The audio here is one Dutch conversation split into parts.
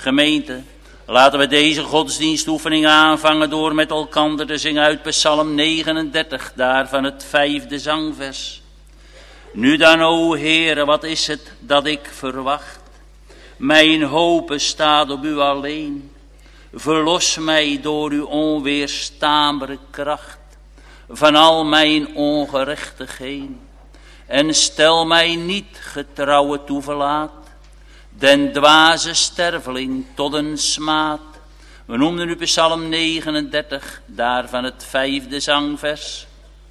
Gemeente, laten we deze godsdienstoefening aanvangen door met elkander te zingen uit Psalm 39, daarvan het 5e zangvers. Nu dan, o Heere, wat is het dat ik verwacht? Mijn hoop staat op u alleen. Verlos mij door uw onweerstaanbare kracht van al mijn ongerechtigheden. En stel mij niet getrouwe toeverlaat, den dwaze sterveling tot een smaad. We noemden nu Psalm 39, daarvan het 5e zangvers.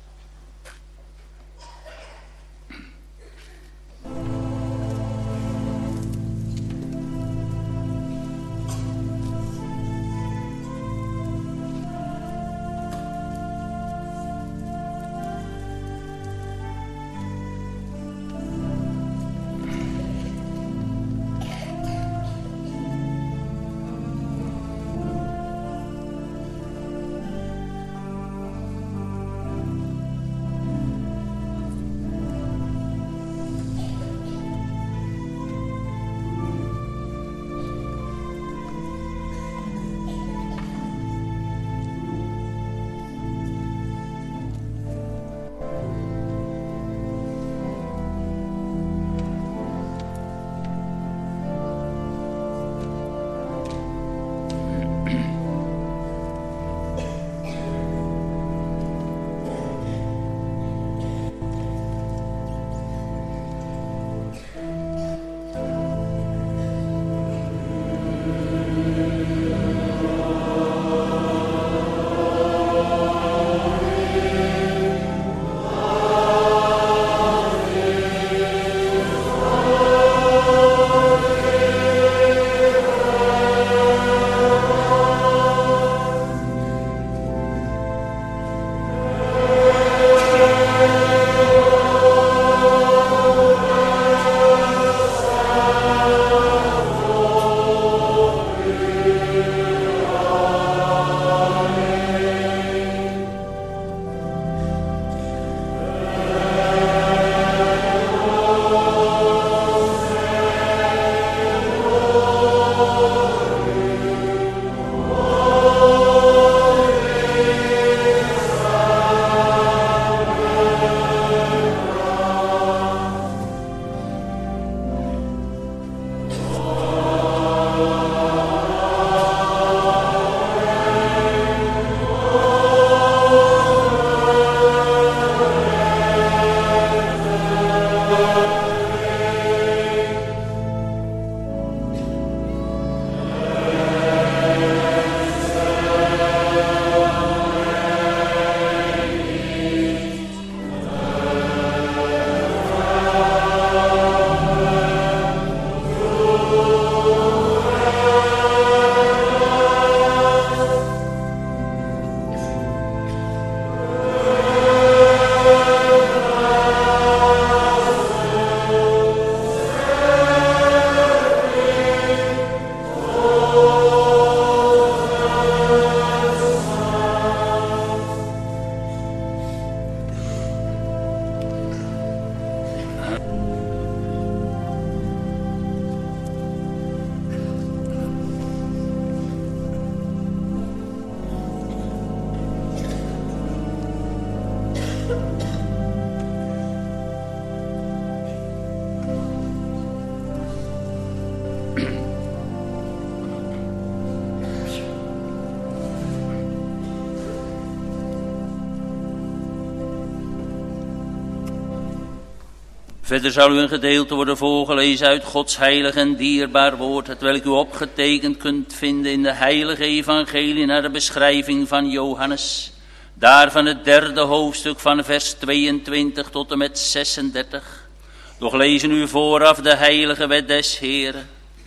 Verder zal u een gedeelte worden voorgelezen uit Gods heilig en dierbaar woord, hetwelk u opgetekend kunt vinden in de heilige evangelie naar de beschrijving van Johannes. Daarvan het 3e hoofdstuk van vers 22 tot en met 36. Doch lezen u vooraf de heilige wet des Heeren.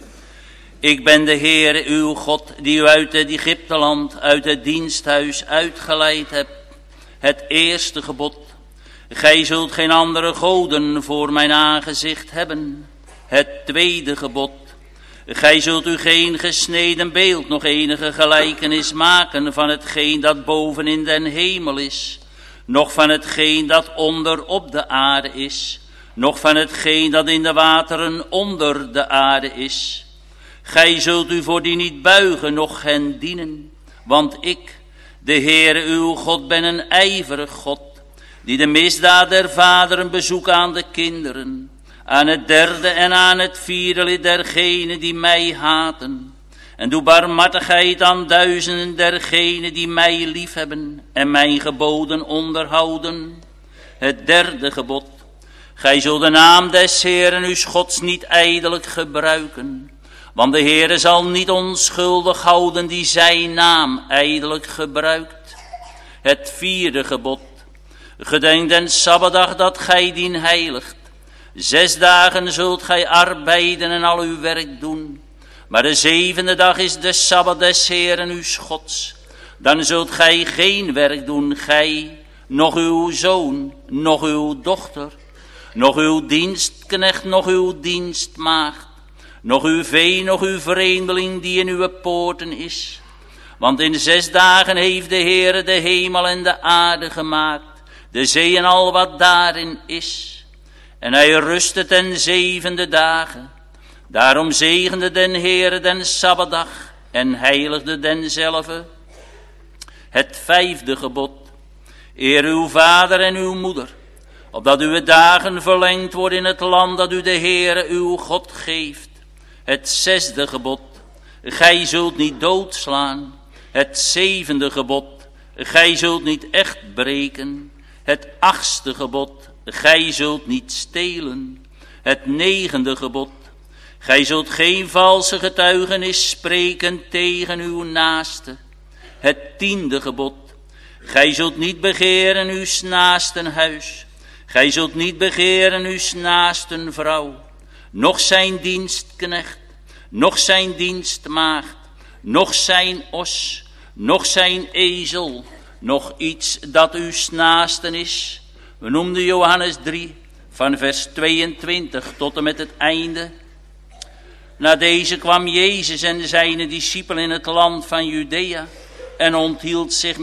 Ik ben de Heere uw God, die u uit het Egypteland, uit het diensthuis uitgeleid hebt. Het eerste gebod. Gij zult geen andere goden voor mijn aangezicht hebben. Het tweede gebod. Gij zult u geen gesneden beeld, nog enige gelijkenis maken van hetgeen dat boven in den hemel is, noch van hetgeen dat onder op de aarde is, noch van hetgeen dat in de wateren onder de aarde is. Gij zult u voor die niet buigen, noch hen dienen. Want ik, de Heere uw God, ben een ijverig God, die de misdaad der vaderen bezoekt aan de kinderen, aan het derde en aan het vierde lid dergenen die mij haten. En doe barmhartigheid aan duizenden dergenen die mij liefhebben en mijn geboden onderhouden. Het derde gebod. Gij zult de naam des Heeren uws Gods niet ijdelijk gebruiken. Want de Heere zal niet onschuldig houden die zijn naam ijdelijk gebruikt. Het vierde gebod. Gedenk den Sabbatdag dat gij dien heiligt. 6 dagen zult gij arbeiden en al uw werk doen. Maar de 7e dag is de Sabbat des Heeren uws Gods. Dan zult gij geen werk doen, gij, noch uw zoon, noch uw dochter, noch uw dienstknecht, noch uw dienstmaagd, noch uw vee, noch uw vreemdeling die in uw poorten is. Want in 6 dagen heeft de Heere de hemel en de aarde gemaakt, de zee en al wat daarin is. En hij rustte ten 7e dagen. Daarom zegende den Heere den Sabbatdag en heiligde denzelve. Het 5e gebod. Eer uw vader en uw moeder, opdat uw dagen verlengd worden in het land dat u de Heere uw God geeft. Het 6e gebod. Gij zult niet doodslaan. Het 7e gebod. Gij zult niet echt breken. Het 8e gebod. Gij zult niet stelen. Het 9e gebod. Gij zult geen valse getuigenis spreken tegen uw naaste. Het 10e gebod. Gij zult niet begeren uw naasten huis. Gij zult niet begeren uw naasten vrouw. Noch zijn dienstknecht, noch zijn dienstmaagd, noch zijn os, noch zijn ezel, noch iets dat uw naasten is. We noemden Johannes 3 van vers 22 tot en met het einde. Na deze kwam Jezus en zijn discipelen in het land van Judea en onthield zich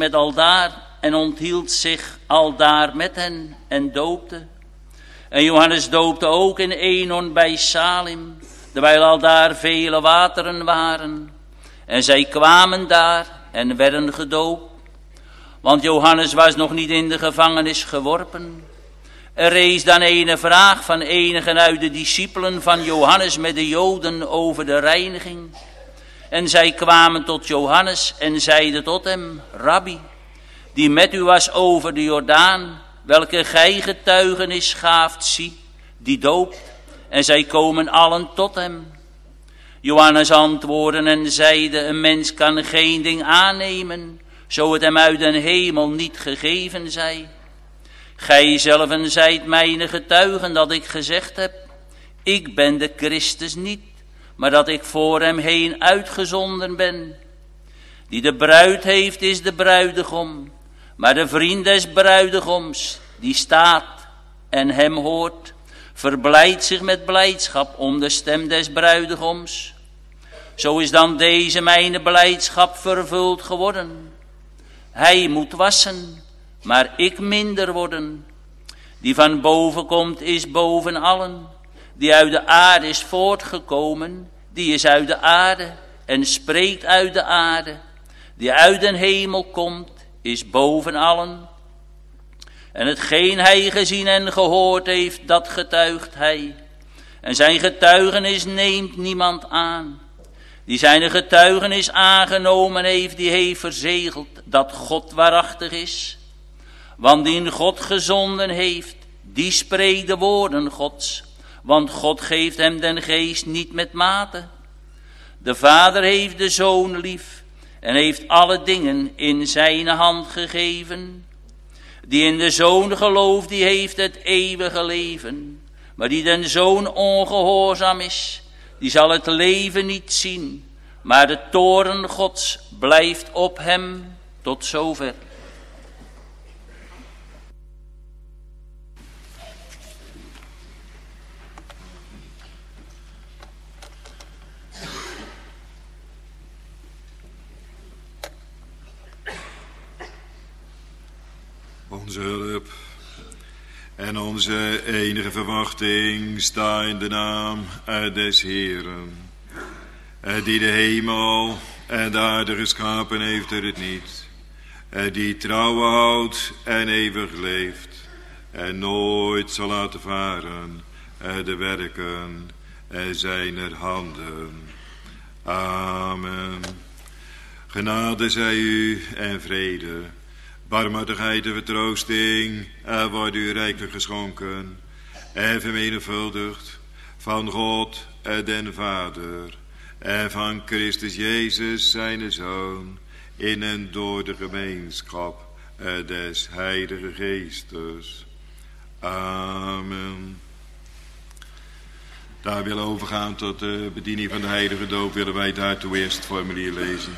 aldaar met hen en doopte. En Johannes doopte ook in Enon bij Salim, terwijl aldaar vele wateren waren. En zij kwamen daar en werden gedoopt. Want Johannes was nog niet in de gevangenis geworpen. Er rees dan een vraag van enigen uit de discipelen van Johannes met de Joden over de reiniging. En zij kwamen tot Johannes en zeiden tot hem: Rabbi, die met u was over de Jordaan, welke gij getuigenis gaaft, zie, die doopt. En zij komen allen tot hem. Johannes antwoordde en zeide: een mens kan geen ding aannemen, zo het hem uit den hemel niet gegeven zij. Gij zelven zijt mijn getuigen dat ik gezegd heb: ik ben de Christus niet, maar dat ik voor hem heen uitgezonden ben. Die de bruid heeft is de bruidegom, maar de vriend des bruidegoms, die staat en hem hoort, verblijdt zich met blijdschap om de stem des bruidegoms. Zo is dan deze mijn blijdschap vervuld geworden. Hij moet wassen, maar ik minder worden. Die van boven komt is boven allen. Die uit de aarde is voortgekomen, die is uit de aarde en spreekt uit de aarde. Die uit den hemel komt, is boven allen. En hetgeen hij gezien en gehoord heeft, dat getuigt hij. En zijn getuigenis neemt niemand aan. Die zijn getuigenis aangenomen heeft, die heeft verzegeld dat God waarachtig is. Want die God gezonden heeft, die spreekt de woorden Gods. Want God geeft hem den geest niet met mate. De Vader heeft de Zoon lief en heeft alle dingen in zijn hand gegeven. Die in de Zoon gelooft, die heeft het eeuwige leven. Maar die den Zoon ongehoorzaam is, die zal het leven niet zien. Maar de toorn Gods blijft op hem tot zover. Onze hulp en onze enige verwachting sta in de naam des Heeren. die de hemel en de aarde geschapen heeft er het niet, die trouw houdt en eeuwig leeft, en nooit zal laten varen de werken zijner handen. Amen. Genade zij u en vrede, barmhartigheid en vertroosting wordt u rijkelijk geschonken en vermenigvuldigd van God den Vader en van Christus Jezus zijn Zoon, in en door de gemeenschap des Heilige Geestes. Amen. Daar willen we overgaan tot de bediening van de heilige doop, willen wij daartoe eerst het formulier lezen.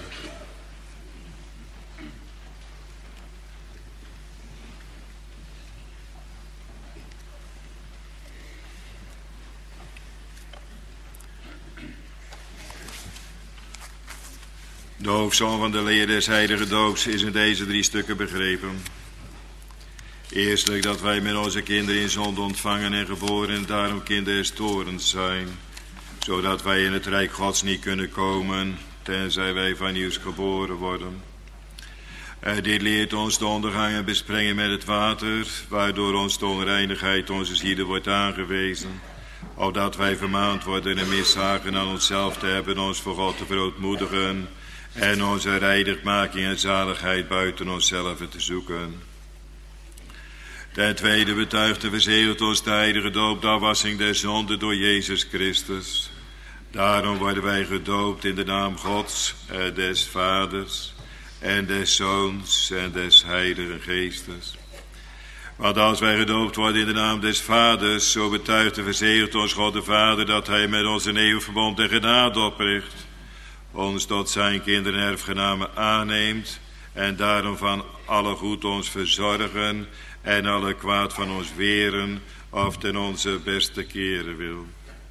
De hoofdsom van de leer des heilige doops is in deze 3 stukken begrepen. Eerstelijk dat wij met onze kinderen in zonde ontvangen en geboren en daarom kinderen des toorns zijn, zodat wij in het rijk Gods niet kunnen komen, tenzij wij van nieuws geboren worden. Dit leert ons de ondergang en besprengen met het water, waardoor ons de onreinigheid onze ziele wordt aangewezen, opdat wij vermaand worden en mishagen aan onszelf te hebben, ons voor God te verootmoedigen en onze reinigmaking en zaligheid buiten onszelf te zoeken. Ten tweede betuigt en verzegelt ons de heilige doop de afwassing der zonde door Jezus Christus. Daarom worden wij gedoopt in de naam Gods, des Vaders en des Zoons en des Heiligen Geestes. Want als wij gedoopt worden in de naam des Vaders, zo betuigt en verzegelt ons God de Vader dat hij met ons een eeuwig verbond en genade opricht, ons tot zijn kinderen erfgenamen aanneemt en daarom van alle goed ons verzorgen en alle kwaad van ons weren of ten onze beste keren wil.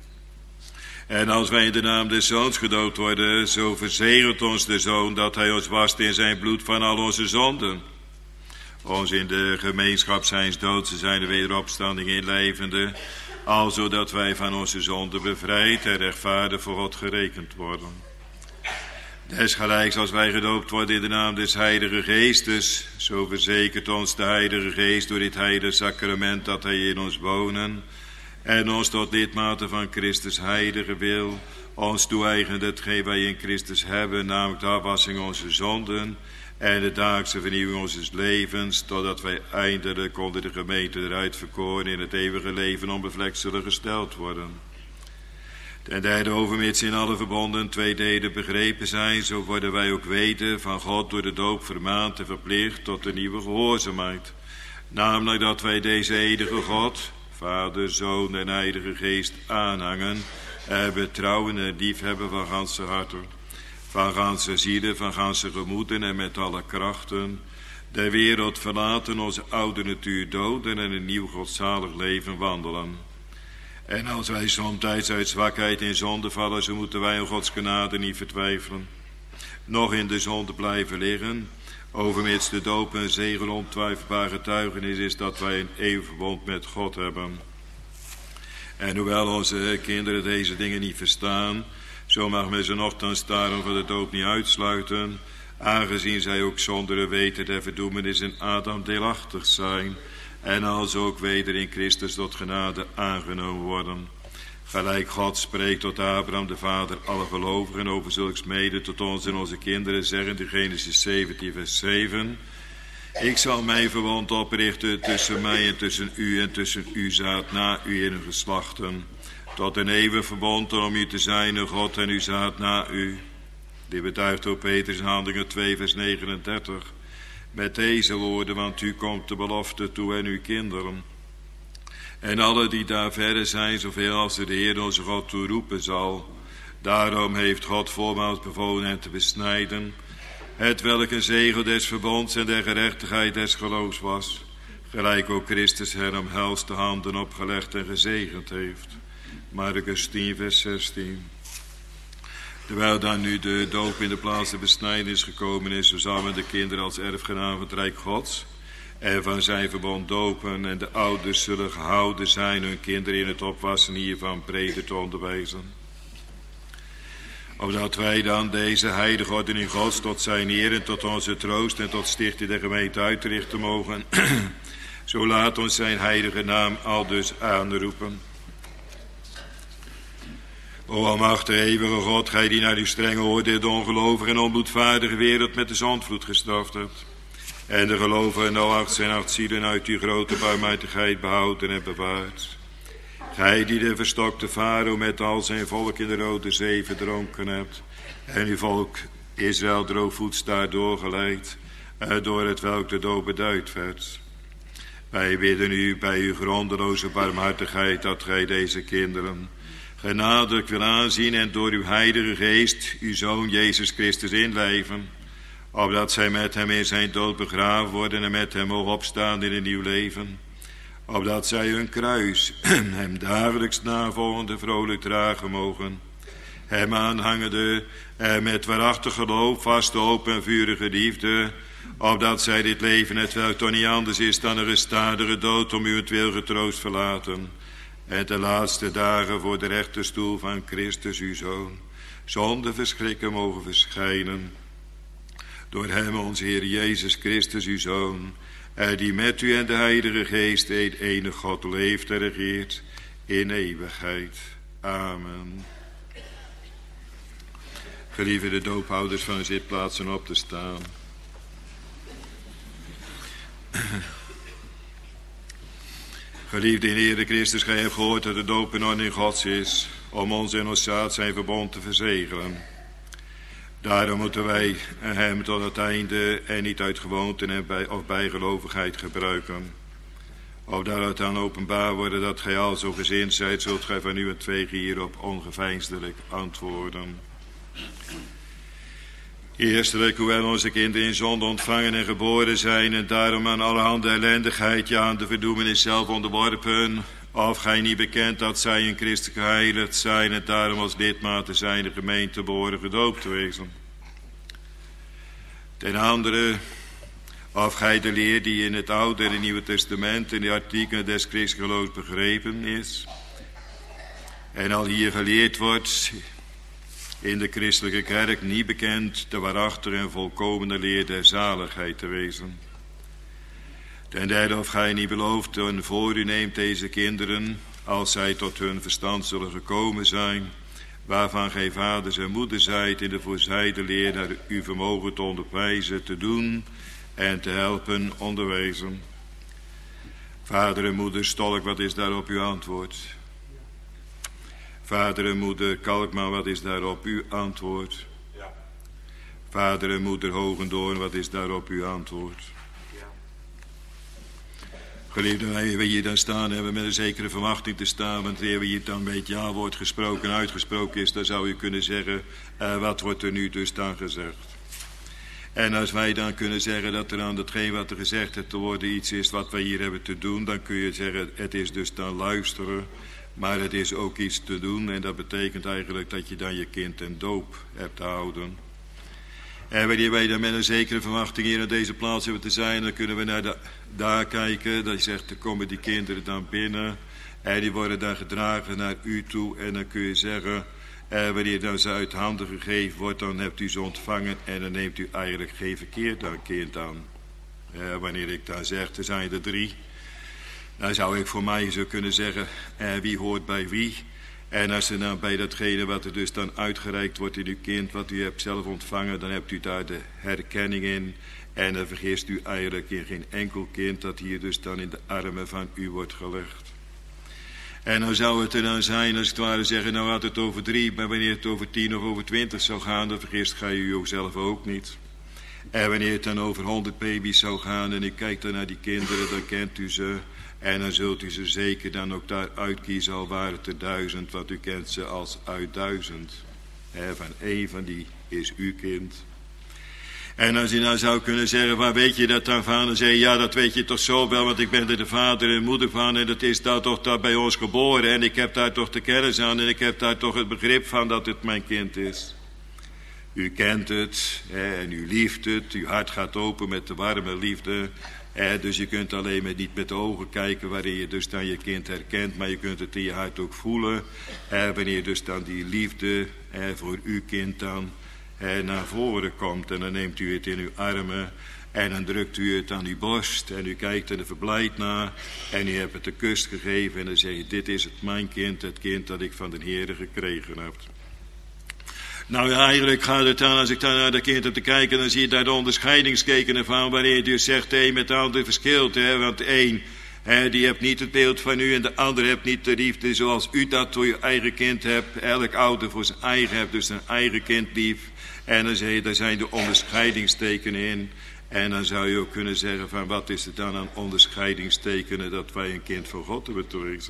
En als wij in de naam des Zoons gedoopt worden, zo verzegelt ons de Zoon dat hij ons wast in zijn bloed van al onze zonden, ons in de gemeenschap zijns doods en zijn wederopstanding inlevende, alzodat wij van onze zonden bevrijd en rechtvaardig voor God gerekend worden. Desgelijks als wij gedoopt worden in de naam des Heilige Geestes, zo verzekert ons de Heilige Geest door dit heilige sacrament dat hij in ons wonen en ons tot lidmaten van Christus heilige wil, ons toe-eigent hetgeen wij in Christus hebben, namelijk de afwassing onze zonden en de dagelijkse vernieuwing onze levens, totdat wij eindelijk onder de gemeente eruit verkoren in het eeuwige leven onbevlekt zullen gesteld worden. Ten derde, overmits in alle verbonden 2 delen begrepen zijn, zo worden wij ook weten van God door de doop vermaand en verplicht tot de nieuwe gehoorzaamheid. Namelijk dat wij deze eeuwige God, Vader, Zoon en Heilige Geest aanhangen en betrouwen en liefhebben van ganse harten, van ganse zielen, van ganse gemoeden en met alle krachten, de wereld verlaten, onze oude natuur doden en een nieuw godzalig leven wandelen. En als wij somtijds uit zwakheid in zonde vallen, zo moeten wij om Gods genade niet vertwijfelen, nog in de zonde blijven liggen, overmits de doop een zegel ontwijfelbaar getuigenis is dat wij een eeuwig verbond met God hebben. En hoewel onze kinderen deze dingen niet verstaan, zo mag men ze nochtans daarom van de doop niet uitsluiten, aangezien zij ook zonder weten der verdoemenis in Adam deelachtig zijn, en als ook weder in Christus tot genade aangenomen worden. Gelijk God spreekt tot Abraham de vader alle gelovigen over zulks mede tot ons en onze kinderen, zeggend in Genesis 17 vers 7. Ik zal mijn verbond oprichten tussen mij en tussen u en tussen uw zaad na u in uw geslachten, tot een eeuwig verbond om u te zijn, een God en uw zaad na u. Dit betuigt ook Petrus in Handelingen 2 vers 39. Met deze woorden, want u komt de belofte toe en uw kinderen. En alle die daar verre zijn, zoveel als de Heer onze God toeroepen zal. Daarom heeft God voormaals bevolen hen te besnijden, het welk een zegel des verbonds en der gerechtigheid des geloofs was, gelijk ook Christus hen omhelst de handen opgelegd en gezegend heeft. Markus 10 vers 16. Terwijl dan nu de doop in de plaats der besnijdenis gekomen is, zo zal men de kinderen als erfgenaam van het Rijk Gods en van zijn verbond dopen, en de ouders zullen gehouden zijn hun kinderen in het opwassen hiervan breder te onderwijzen. Opdat wij dan deze heilige ordening Gods tot zijn eer en tot onze troost en tot stichting der gemeente uitrichten mogen. Zo laat ons zijn heilige naam aldus aanroepen. O almachtige eeuwige God, gij die naar uw strenge oordeel de ongelovige en onbloedvaardige wereld met de zondvloed gestraft hebt. En de gelovigen en al 8 zielen uit uw grote barmhartigheid behouden en bewaard. Gij die de verstokte farao met al zijn volk in de Rode Zee verdronken hebt. En uw volk Israël droogvoets daardoor geleid, door het welk de dood beduid werd. Wij bidden u bij uw grondeloze barmhartigheid dat gij deze kinderen genadig wil aanzien en door uw heilige geest uw Zoon Jezus Christus inlijven, opdat zij met hem in zijn dood begraven worden en met hem mogen opstaan in een nieuw leven, opdat zij hun kruis hem dagelijks navolgende vrolijk dragen mogen, hem aanhangende met waarachtig geloof, vaste hoop en vurige liefde, opdat zij dit leven, hetwelk toch niet anders is dan een gestadige dood, om uwentwil getroost verlaten, en de laatste dagen voor de rechterstoel van Christus uw Zoon zonder verschrikken mogen verschijnen. Door hem onze Heer Jezus Christus uw Zoon, die met u en de Heilige Geest een enig God leeft en regeert in eeuwigheid. Amen. Gelieve de doophouders van hun zitplaatsen op te staan. Geliefde in Heere Christus, gij hebt gehoord dat de doop een ordening Gods is, om ons en ons zaad zijn verbond te verzegelen. Daarom moeten wij hem tot het einde en niet uit gewoonte of bijgelovigheid gebruiken. Opdat het dan openbaar worden dat gij al zo gezind zijt, zult gij van uw tweeën hierop ongeveinsdelijk antwoorden. Eerstelijk, hoewel onze kinderen in zonde ontvangen en geboren zijn en daarom aan allerhande ellendigheid, ja aan de verdoemenis zelf onderworpen, of gij niet bekent dat zij in Christus geheiligd zijn en daarom als lidmaten zijn de gemeente behoren gedoopt te wezen. Ten andere, of gij de leer die in het Oude en het Nieuwe Testament in de artikelen des christgeloofs begrepen is en al hier geleerd wordt in de christelijke kerk niet bekend de waarachtige en volkomene leer der zaligheid te wezen. Ten derde, of gij niet belooft en voor u neemt deze kinderen, als zij tot hun verstand zullen gekomen zijn, waarvan gij vaders en moeders zijt, in de voorzijde leer naar uw vermogen te onderwijzen, te doen en te helpen onderwijzen. Vader en moeder Stolk, wat is daarop uw antwoord? Vader en moeder Kalkman, wat is daarop uw antwoord? Ja. Vader en moeder Hogendoorn, wat is daarop uw antwoord? Ja. Geliefden, wij hier dan staan hebben met een zekere verwachting te staan, want wanneer hier dan een beetje ja wordt gesproken en uitgesproken is, dan zou je kunnen zeggen, wat wordt er nu dus dan gezegd? En als wij dan kunnen zeggen dat er aan datgene wat er gezegd heeft te worden iets is wat wij hier hebben te doen, dan kun je zeggen, het is dus dan luisteren. Maar het is ook iets te doen en dat betekent eigenlijk dat je dan je kind ten doop hebt te houden. En wanneer wij dan met een zekere verwachting hier op deze plaats hebben te zijn, dan kunnen we daar kijken. Dan zegt, dan komen die kinderen dan binnen en die worden dan gedragen naar u toe. En dan kun je zeggen, wanneer dan ze uit handen gegeven wordt, dan hebt u ze ontvangen en dan neemt u eigenlijk geen verkeerd dan kind aan. Wanneer ik dan zeg, er zijn er 3. Dan zou ik voor mij zo kunnen zeggen, wie hoort bij wie. En als er dan bij datgene wat er dus dan uitgereikt wordt in uw kind, wat u hebt zelf ontvangen, dan hebt u daar de herkenning in. En dan vergist u eigenlijk in geen enkel kind dat hier dus dan in de armen van u wordt gelegd. En dan zou het er dan zijn, als het ware zeggen, nou had het over 3, maar wanneer het over 10 of over 20 zou gaan, dan vergist gij u zelf ook niet. En wanneer het dan over 100 baby's zou gaan en u kijkt dan naar die kinderen, dan kent u ze. En dan zult u ze zeker dan ook daar uitkiezen, al waren het er 1000, want u kent ze als uit 1000. Van één van die is uw kind. En als je nou zou kunnen zeggen, waar weet je dat dan van? Dan zeg je, ja, dat weet je toch zo wel, want ik ben er de vader en moeder van en dat is daar toch daar bij ons geboren. En ik heb daar toch de kennis aan en ik heb daar toch het begrip van dat het mijn kind is. U kent het en u lieft het, uw hart gaat open met de warme liefde. Dus je kunt alleen maar niet met de ogen kijken waarin je dus dan je kind herkent, maar je kunt het in je hart ook voelen. Wanneer dus dan die liefde voor uw kind dan naar voren komt. En dan neemt u het in uw armen en dan drukt u het aan uw borst en u kijkt er verblijd naar en u hebt het een kus gegeven en dan zeg je, dit is het mijn kind, het kind dat ik van de Heere gekregen heb. Nou ja, eigenlijk gaat het dan, als ik dan naar dat kind heb te kijken, dan zie je daar de onderscheidingskeken van, wanneer je dus zegt, de een met de ander verschilt. Want de een, die hebt niet het beeld van u en de ander hebt niet de liefde zoals u dat voor je eigen kind hebt. Elk ouder voor zijn eigen hebt, dus zijn eigen kind lief. En dan zeg je, daar zijn de onderscheidingstekenen in. En dan zou je ook kunnen zeggen van, wat is het dan aan onderscheidingstekenen dat wij een kind van God hebben te wezen?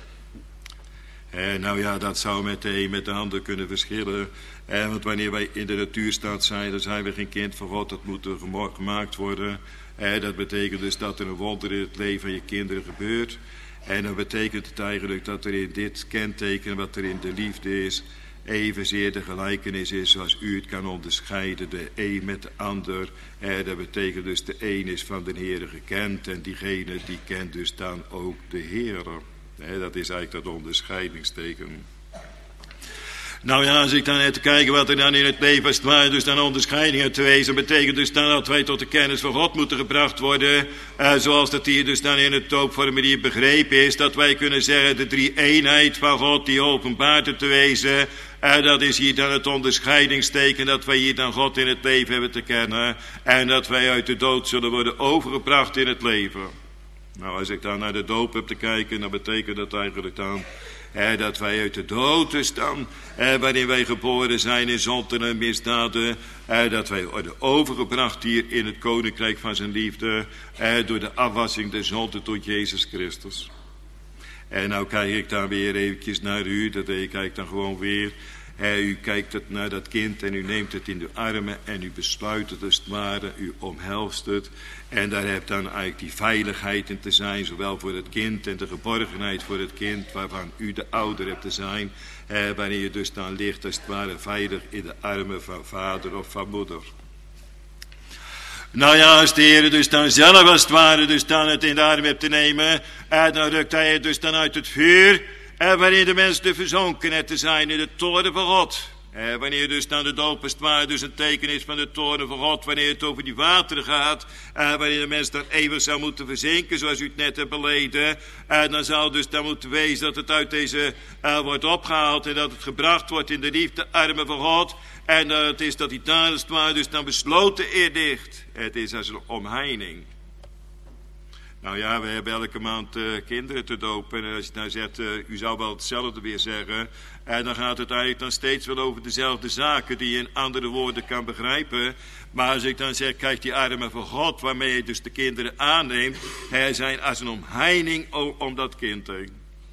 Nou ja, dat zou met de een met de ander kunnen verschillen. Want wanneer wij in de natuurstaat zijn, dan zijn we geen kind van God. Dat moet er gemaakt worden. Dat betekent dus dat er een wonder in het leven van je kinderen gebeurt. En dan betekent het eigenlijk dat er in dit kenteken, wat er in de liefde is, evenzeer de gelijkenis is zoals u het kan onderscheiden. De een met de ander. Dat betekent dus de een is van de Heere gekend. En diegene die kent dus dan ook de Heere. Dat is eigenlijk dat onderscheidingsteken. Nou ja, als ik dan net kijken wat er dan in het leven als het ware dus dan onderscheidingen te wezen, betekent dus dan dat wij tot de kennis van God moeten gebracht worden, zoals dat hier dus dan in het doopformulier begrepen is, dat wij kunnen zeggen de drie eenheid van God die openbaart te wezen, dat is hier dan het onderscheidingsteken dat wij hier dan God in het leven hebben te kennen en dat wij uit de dood zullen worden overgebracht in het leven. Nou, als ik dan naar de doop heb te kijken, dan betekent dat eigenlijk dan dat wij uit de dood dus dan, waarin wij geboren zijn in zonden en misdaden, dat wij worden overgebracht hier in het koninkrijk van zijn liefde, door de afwassing der zonden tot Jezus Christus. En nou kijk ik dan weer eventjes naar u, dat ik kijk dan gewoon weer. U kijkt het naar dat kind en u neemt het in uw armen en u besluit het als het ware, u omhelst het. En daar hebt dan eigenlijk die veiligheid in te zijn, zowel voor het kind en de geborgenheid voor het kind, waarvan u de ouder hebt te zijn. Wanneer je dus dan ligt als het ware veilig in de armen van vader of van moeder. Nou ja, als de Heer dus dan zelf als het ware dus dan het in de arm hebt te nemen, dan rukt hij het dus dan uit het vuur. Wanneer de mens de verzonkenheid te zijn in de toorn van God. Wanneer dus dan de doop als het ware dus een teken is van de toorn van God. Wanneer het over die wateren gaat. Wanneer de mens dan eeuwig zou moeten verzinken zoals u het net hebt beleden. Dan zou dus dan moeten wezen dat het uit deze wordt opgehaald. En dat het gebracht wordt in de liefde armen van God. En dat het is dat die daar als het ware dus dan besloten eerdigt. Het is als een omheining. Nou ja, we hebben elke maand kinderen te dopen. En als je nou zegt, u zou wel hetzelfde weer zeggen. En dan gaat het eigenlijk dan steeds wel over dezelfde zaken die je in andere woorden kan begrijpen. Maar als ik dan zeg, kijk die armen van God, waarmee je dus de kinderen aanneemt, zijn als een omheining om dat kind heen.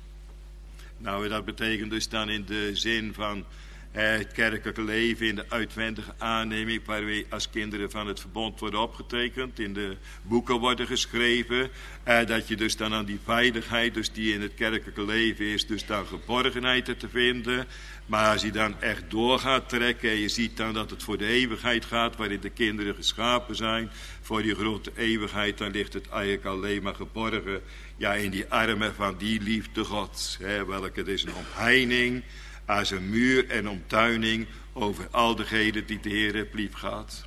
Nou, dat betekent dus dan in de zin van het kerkelijke leven in de uitwendige aanneming, waarmee als kinderen van het verbond worden opgetekend, in de boeken worden geschreven, dat je dus dan aan die veiligheid, dus die in het kerkelijke leven is, dus dan geborgenheid te vinden. Maar als je dan echt door gaat trekken en je ziet dan dat het voor de eeuwigheid gaat, waarin de kinderen geschapen zijn, voor die grote eeuwigheid, dan ligt het eigenlijk alleen maar geborgen, ja, in die armen van die liefde Gods, welke is een omheining, als een muur en omtuining over al degenen die de Heer heeft lief gehad.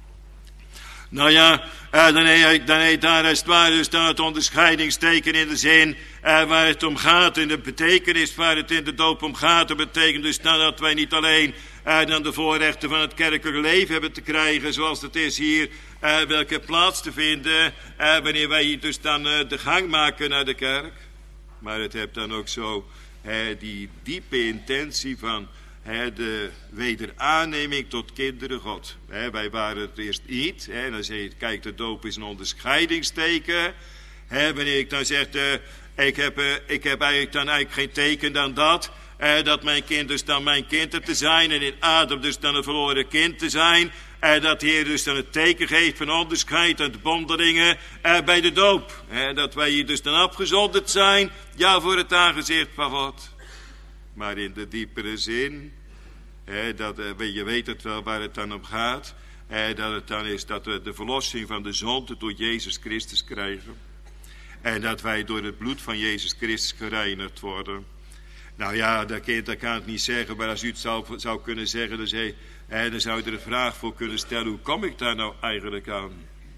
Nou ja, dan heet daar als het ware dus dan het onderscheidingsteken in de zin waar het om gaat. En de betekenis waar het in de doop om gaat. Dat betekent dus dan dat wij niet alleen dan de voorrechten van het kerkelijke leven hebben te krijgen, zoals het is hier, welke plaats te vinden, wanneer wij hier dus dan de gang maken naar de kerk. Maar het heeft dan ook zo die diepe intentie van de wederaanneming tot kinderen God. Wij waren het eerst niet. Dan zeg je, kijk, de doop is een onderscheidingsteken. Wanneer ik dan zeg, ik heb eigenlijk dan eigenlijk geen teken dan dat. Dat mijn kind dus dan mijn kind te zijn. En in Adam dus dan een verloren kind te zijn. Dat de Heer dus dan het teken geeft van onderscheid en de bondelingen bij de doop. Dat wij hier dus dan afgezonderd zijn. Ja, voor het aangezicht van God. Maar in de diepere zin, je weet het wel waar het dan om gaat. dat het dan is dat we de verlossing van de zonde door Jezus Christus krijgen. En dat wij door het bloed van Jezus Christus gereinigd worden. Nou ja, dat kan ik niet zeggen, maar als u het zou kunnen zeggen, dan zou je er een vraag voor kunnen stellen. Hoe kom ik daar nou eigenlijk aan?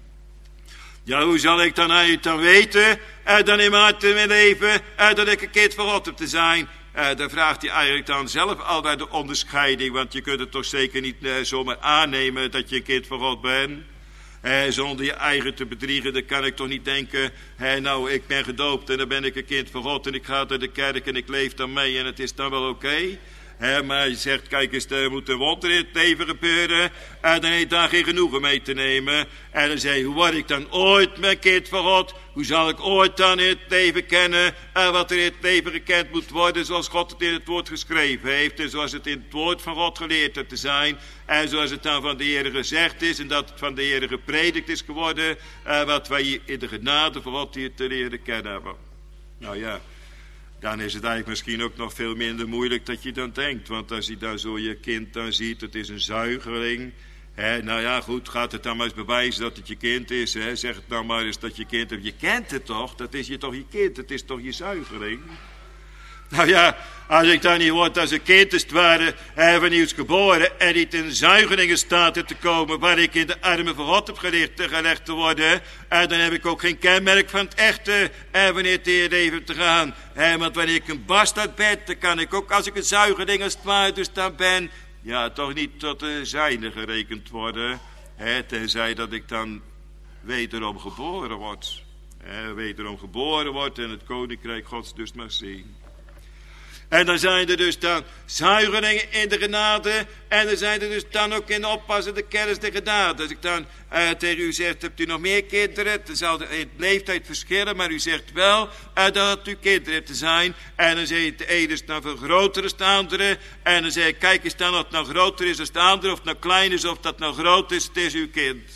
Ja, hoe zal ik dan eigenlijk dan weten, dan in mijn hart en mijn leven, dat ik een kind van God heb te zijn? Dan vraagt hij eigenlijk dan zelf altijd de onderscheiding, want je kunt het toch zeker niet zomaar aannemen dat je een kind van God bent. Zonder je eigen te bedriegen, dan kan ik toch niet denken, nou ik ben gedoopt en dan ben ik een kind van God en ik ga naar de kerk en ik leef dan mee en het is dan wel oké. Maar je zegt, kijk eens, er moet een wonder in het leven gebeuren. Dan heeft daar geen genoegen mee te nemen. En dan zei je, hoe word ik dan ooit mijn kind van God? Hoe zal ik ooit dan in het leven kennen? Wat er in het leven gekend moet worden, zoals God het in het woord geschreven heeft. En zoals het in het woord van God geleerd heeft te zijn. En zoals het dan van de Heer gezegd is. En dat het van de Heer gepredikt is geworden. Wat wij hier in de genade van God hier te leren kennen hebben. Nou ja. Dan is het eigenlijk misschien ook nog veel minder moeilijk dat je dan denkt. Want als je dan zo je kind dan ziet, het is een zuigeling. Nou ja, goed, gaat het dan maar eens bewijzen dat het je kind is. Zeg het nou maar eens dat je kind hebt. Je kent het toch? Dat is je toch je kind? Het is toch je zuigeling? Nou ja, als ik dan niet word als een kind als het ware vernieuwd geboren en niet in zuigelingenstaten te komen waar ik in de armen van God heb gelegd te worden, dan heb ik ook geen kenmerk van het echte wanneer het in het leven te gaan. Want wanneer ik een bastard ben, dan kan ik ook als ik een zuigeling als het ware dus dan ben, ja, toch niet tot de zijne gerekend worden. Tenzij dat ik dan wederom geboren word. Wederom geboren wordt en het koninkrijk Gods dus maar zien. En dan zijn er dus dan zuigelingen in de genade. En dan zijn er dus dan ook in de oppassende kennis de genade. Als ik dan tegen u zeg, hebt u nog meer kinderen? Dan zal de leeftijd verschillen, maar u zegt wel dat u kinderen hebt te zijn. En dan zeg je, de ene is dan veel groter dan de andere. En dan zeg je, kijk eens dan of het nou groter is dan de andere. Of het nou klein is, of dat nou groot is, het is uw kind.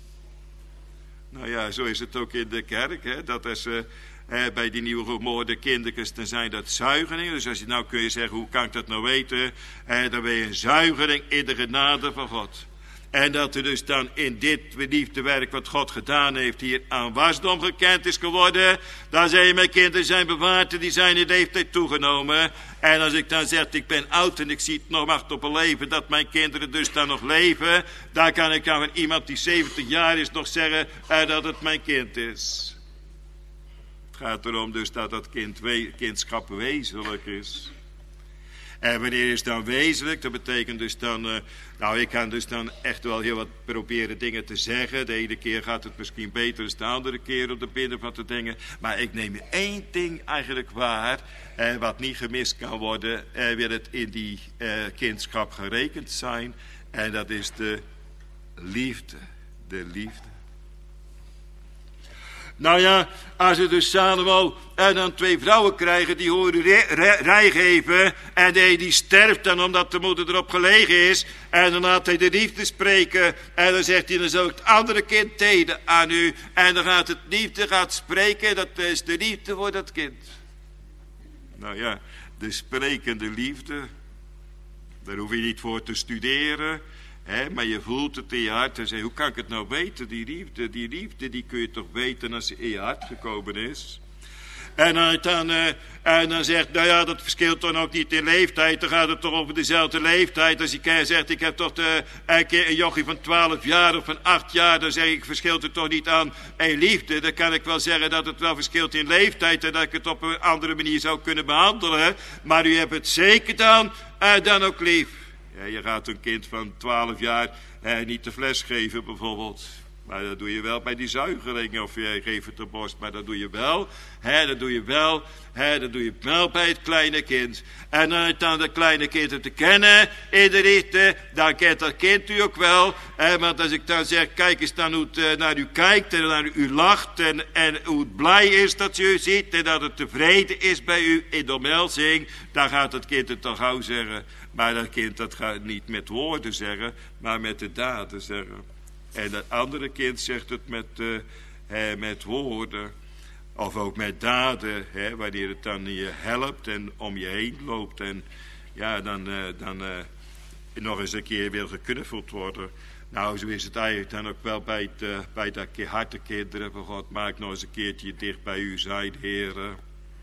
Nou ja, zo is het ook in de kerk. Dat is... bij die nieuwe geboren kindertjes, dan zijn dat zuigelingen. Dus als je nou kun je zeggen, hoe kan ik dat nou weten? Dan ben je een zuigeling in de genade van God. En dat er dus dan in dit liefdewerk wat God gedaan heeft hier aan wasdom gekend is geworden. Dan zijn je, mijn kinderen zijn bewaard en die zijn in de leeftijd toegenomen. En als ik dan zeg, ik ben oud en ik zie het nog wacht op een leven, dat mijn kinderen dus dan nog leven. Dan kan ik aan iemand die 70 jaar is nog zeggen dat het mijn kind is. Het gaat erom dus dat dat kindschap wezenlijk is. En wanneer is dan wezenlijk? Dat betekent dus dan... nou, ik kan dus dan echt wel heel wat proberen dingen te zeggen. De ene keer gaat het misschien beter dan de andere keer op de binnen van de dingen. Maar ik neem één ding eigenlijk waar. Wat niet gemist kan worden. Wil het in die kindschap gerekend zijn. En dat is de liefde. De liefde. Nou ja, als we dus Salomo dan 2 vrouwen krijgen die horen rij geven. En die sterft dan omdat de moeder erop gelegen is. En dan laat hij de liefde spreken. En dan zegt hij, dan zal ik het andere kind delen aan u. En dan gaat het liefde gaat spreken. Dat is de liefde voor dat kind. Nou ja, de sprekende liefde. Daar hoef je niet voor te studeren. Maar je voelt het in je hart en zegt, hoe kan ik het nou weten? Die liefde die kun je toch weten als ze in je hart gekomen is. En dan zegt, nou ja, dat verschilt dan ook niet in leeftijd. Dan gaat het toch over dezelfde leeftijd. Als je zegt, ik heb toch een jochie van 12 jaar of van 8 jaar. Dan zeg ik, verschilt het toch niet aan liefde. Dan kan ik wel zeggen dat het wel verschilt in leeftijd. En dat ik het op een andere manier zou kunnen behandelen. Maar u hebt het zeker dan ook lief. Ja, je gaat een kind van 12 jaar niet de fles geven bijvoorbeeld. Maar dat doe je wel bij die zuigeling. Of je geeft het de borst. Maar dat doe je wel. Dat doe je wel bij het kleine kind. En dan het kleine kind te kennen in de liefde. Dan kent dat kind u ook wel. Want als ik dan zeg, kijk eens dan hoe het naar u kijkt. En naar u lacht. En hoe het blij is dat u ziet. En dat het tevreden is bij u in de omhelzing. Dan gaat het kind het toch gauw zeggen. Maar dat kind dat gaat niet met woorden zeggen. Maar met de daden zeggen. En dat andere kind zegt het met woorden. Of ook met daden. Wanneer het dan je helpt en om je heen loopt. En ja, dan nog eens een keer wil geknuffeld worden. Nou, zo is het eigenlijk dan ook wel bij dat hartekinderen van God. Maak nou eens een keertje dicht bij u zijn, Heer.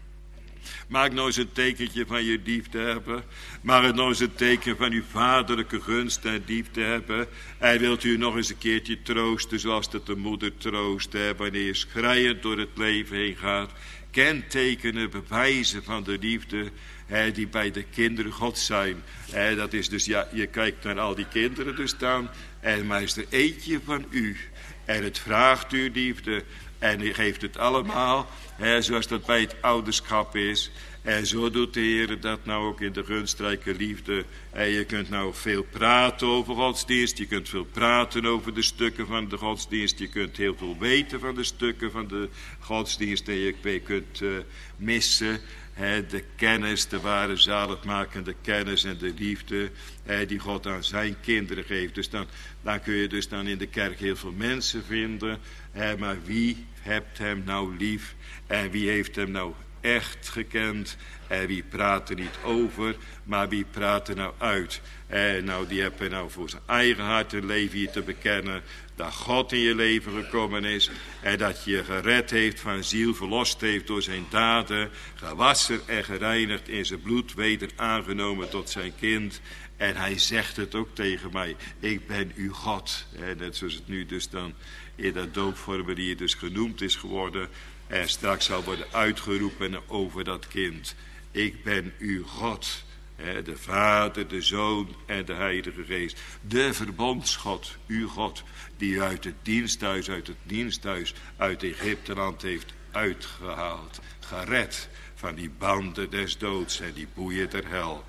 Maak nou eens een tekentje van je liefde hebben. Maak het nou eens een teken van uw vaderlijke gunst en liefde hebben. En wilt u nog eens een keertje troosten zoals dat de moeder troost. Wanneer je schreiend door het leven heen gaat. Kentekenen, bewijzen van de liefde die bij de kinderen God zijn. Dat is dus, ja, je kijkt naar al die kinderen dus dan. En maar is er eentje van u. En het vraagt u liefde. En u geeft het allemaal, zoals dat bij het ouderschap is. En zo doet de Heer dat nou ook in de gunstrijke liefde. En je kunt nou veel praten over godsdienst. Je kunt veel praten over de stukken van de godsdienst. Je kunt heel veel weten van de stukken van de godsdienst. En je kunt missen de kennis, de ware zaligmakende kennis en de liefde die God aan zijn kinderen geeft. Dus dan kun je dus dan in de kerk heel veel mensen vinden. Maar wie hebt hem nou lief? En wie heeft hem nou echt gekend? En wie praat er niet over, maar wie praat er nou uit? Nou, die hebben nou voor zijn eigen hart en leven hier te bekennen dat God in je leven gekomen is en dat je gered heeft van ziel, verlost heeft door zijn daden, gewassen en gereinigd in zijn bloed, weder aangenomen tot zijn kind. En hij zegt het ook tegen mij, ik ben uw God. Net zoals het nu dus dan in dat doopformulier dus genoemd is geworden en straks zal worden uitgeroepen over dat kind. Ik ben uw God. De Vader, de Zoon en de Heilige Geest. De verbondsgod, uw God, die u uit het diensthuis uit Egypteland heeft uitgehaald. Gered van die banden des doods en die boeien der hel.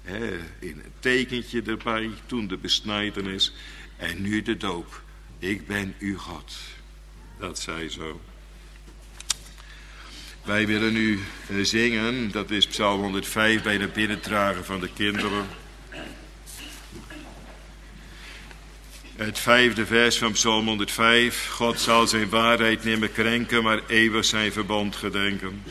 In een tekentje erbij, toen de besnijdenis en nu de doop. Ik ben uw God. Dat zij zo. Wij willen nu zingen, dat is Psalm 105 bij het binnendragen van de kinderen. Het 5e vers van Psalm 105. God zal zijn waarheid nimmer krenken, maar eeuwig zijn verbond gedenken.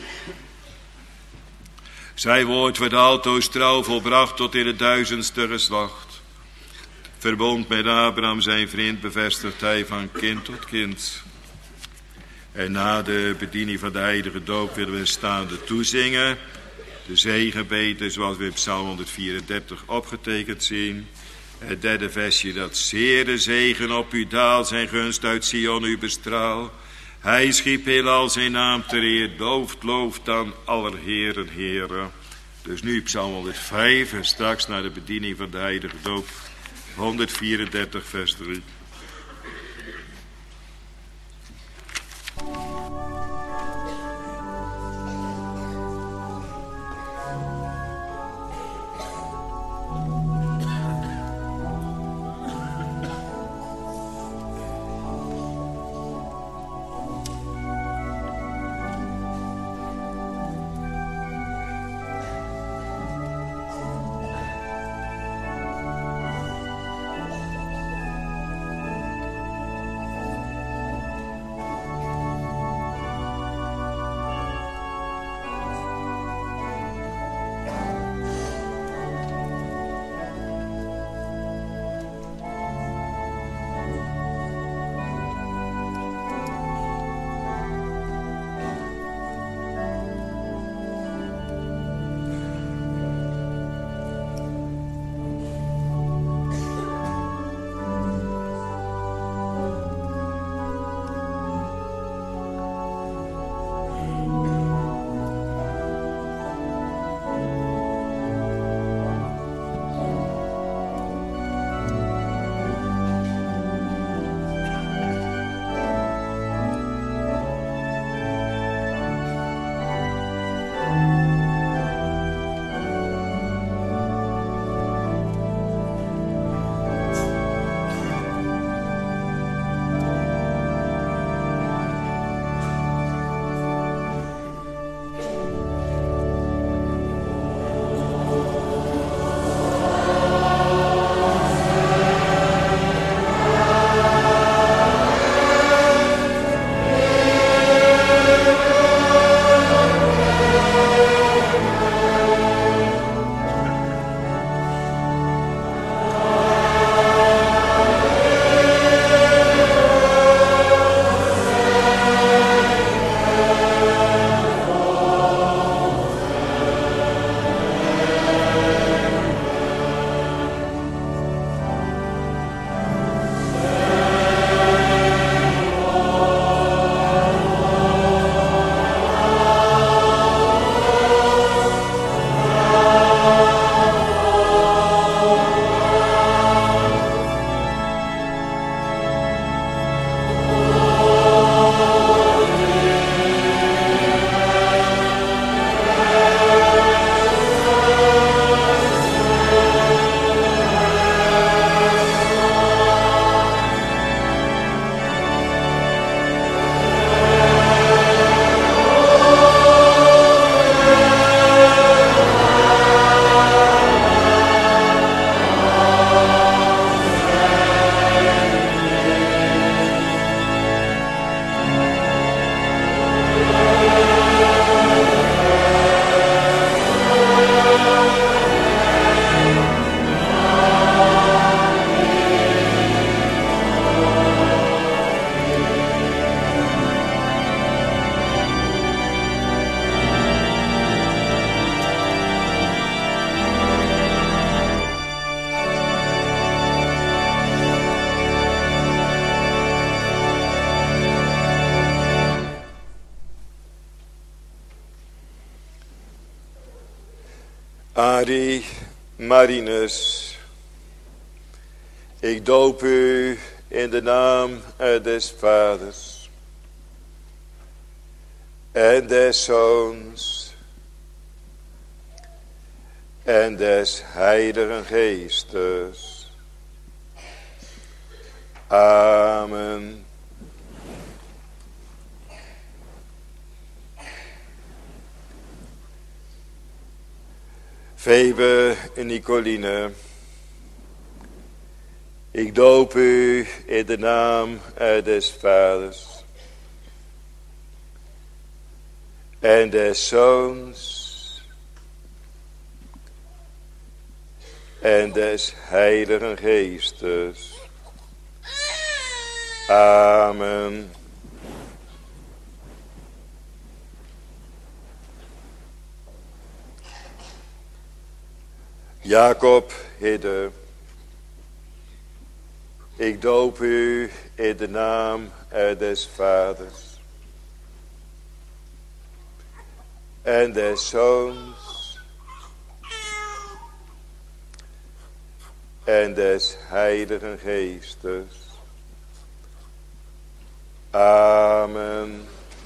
Zijn woord wordt altoos trouw volbracht tot in het 1000ste geslacht. Verbond met Abraham zijn vriend bevestigt hij van kind tot kind. En na de bediening van de heilige doop willen we een staande toezingen. De zegenbeden zoals we in Psalm 134 opgetekend zien. Het 3e versje dat zeer de zegen op u daalt, zijn gunst uit Sion u bestraal. Hij schiep heelal zijn naam ter eer, looft dan aller heren, heren. Dus nu Psalm 105 en straks naar de bediening van de heilige doop 134 vers 3. Arie Marinus, ik doop u in de naam des Vaders en des Zoons en des Heiligen Geestes. Amen. Febe Nicoline, ik doop u in de naam des Vaders en des Zoons en des Heiligen Geestes. Amen. Jacob Hidde, ik doop u in de naam des Vaders en des Zoons en des Heiligen Geestes. Amen.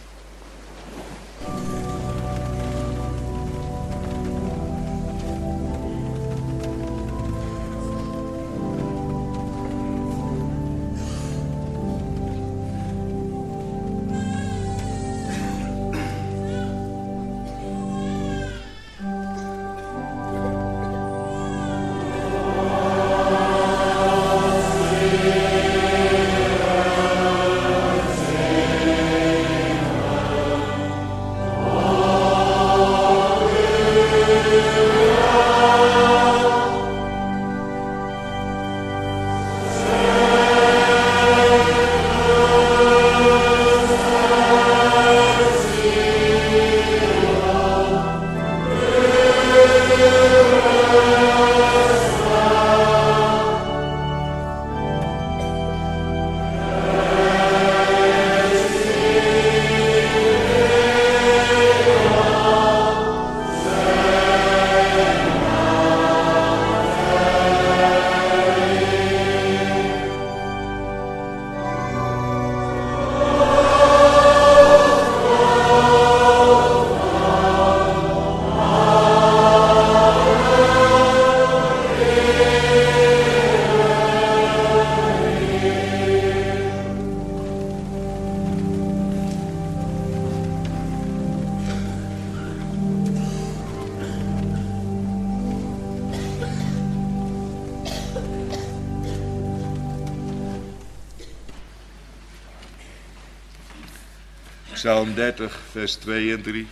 Psalm 30, vers 2 en 3.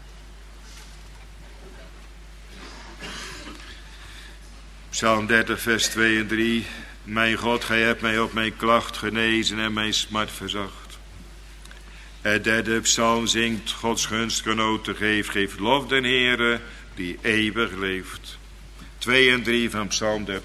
Psalm 30, vers 2 en 3. Mijn God, gij hebt mij op mijn klacht genezen en mijn smart verzacht. Het derde psalm zingt, Gods gunstgenoten geeft lof den Heere, die eeuwig leeft. 2 en 3 van Psalm 30.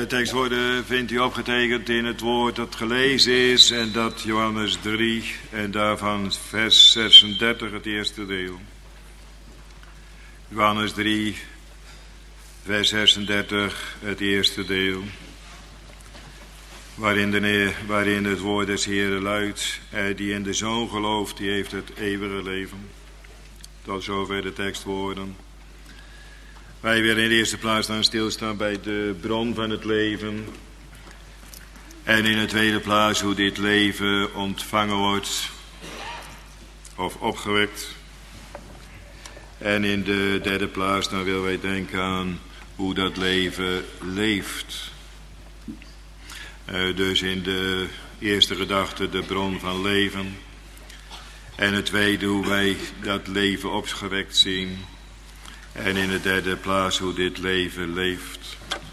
tekst vindt u opgetekend in het woord dat gelezen is. En dat Johannes 3 en daarvan vers 36 het eerste deel. Johannes 3 vers 36 het eerste deel. Waarin het woord des Heeren luidt. Die in de Zoon gelooft, die heeft het eeuwige leven. Tot zover de tekstwoorden. Wij willen in de eerste plaats dan stilstaan bij de bron van het leven. En in de tweede plaats hoe dit leven ontvangen wordt. Of opgewekt. En in de derde plaats dan willen wij denken aan hoe dat leven leeft. Dus in de eerste gedachte de bron van leven. En het tweede hoe wij dat leven opgewekt zien. En in de derde plaats hoe dit leven leeft.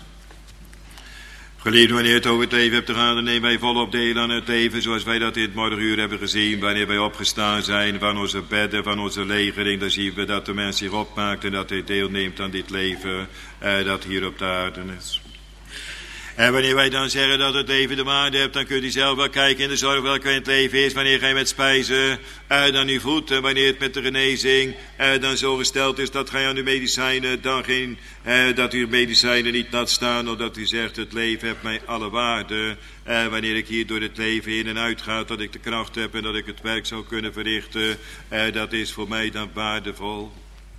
Geliefd, wanneer het over het leven hebt te gaan, dan nemen wij volop deel aan het leven zoals wij dat in het morgenuur hebben gezien. Wanneer wij opgestaan zijn van onze bedden, van onze legering, dan zien we dat de mens zich opmaakt en dat hij deelneemt aan dit leven dat hier op de aarde is. En wanneer wij dan zeggen dat het leven de waarde hebt, dan kunt u zelf wel kijken in de zorg welke in het leven is. Wanneer gij met spijzen dan u voedt en wanneer het met de genezing dan zo gesteld is dat gij aan uw medicijnen dan dat uw medicijnen niet laat staan. Omdat u zegt het leven heeft mij alle waarde. Wanneer ik hier door het leven in en uit ga, dat ik de kracht heb en dat ik het werk zou kunnen verrichten. Dat is voor mij dan waardevol.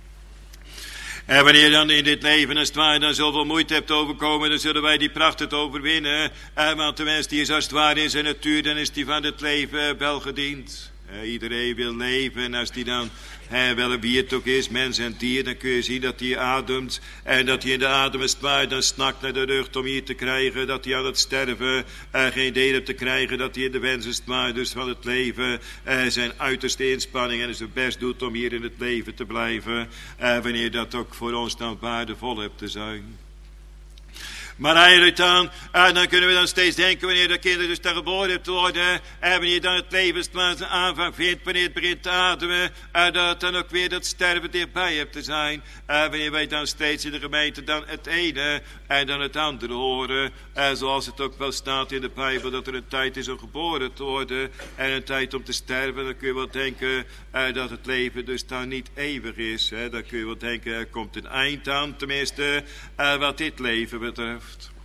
En wanneer dan in dit leven als het ware dan zoveel moeite hebt overkomen, dan zullen wij die pracht het overwinnen. Want de mens die is als het ware in zijn natuur, dan is die van het leven wel gediend. Iedereen wil leven en als die dan, wel wie het ook is, mens en dier, dan kun je zien dat hij ademt. En dat hij in de adem als het ware dan snakt naar de rug om hier te krijgen. Dat hij aan het sterven geen deel heeft te krijgen. Dat hij in de wens als het ware dus van het leven zijn uiterste inspanning en zijn best doet om hier in het leven te blijven. Wanneer dat ook voor ons dan waardevol hebt te zijn. Maar eigenlijk dan kunnen we dan steeds denken wanneer de kinderen dus dan geboren hebt te worden. En wanneer dan het levensplaats een aanvang vindt, wanneer het begint te ademen. Dat dan ook weer dat sterven dichtbij hebt te zijn. Wanneer wij dan steeds in de gemeente dan het ene en dan het andere horen. Zoals het ook wel staat in de Bijbel dat er een tijd is om geboren te worden. En een tijd om te sterven. Dan kun je wel denken dat het leven dus dan niet eeuwig is. Dan kun je wel denken er komt een eind aan. Tenminste wat dit leven betreft.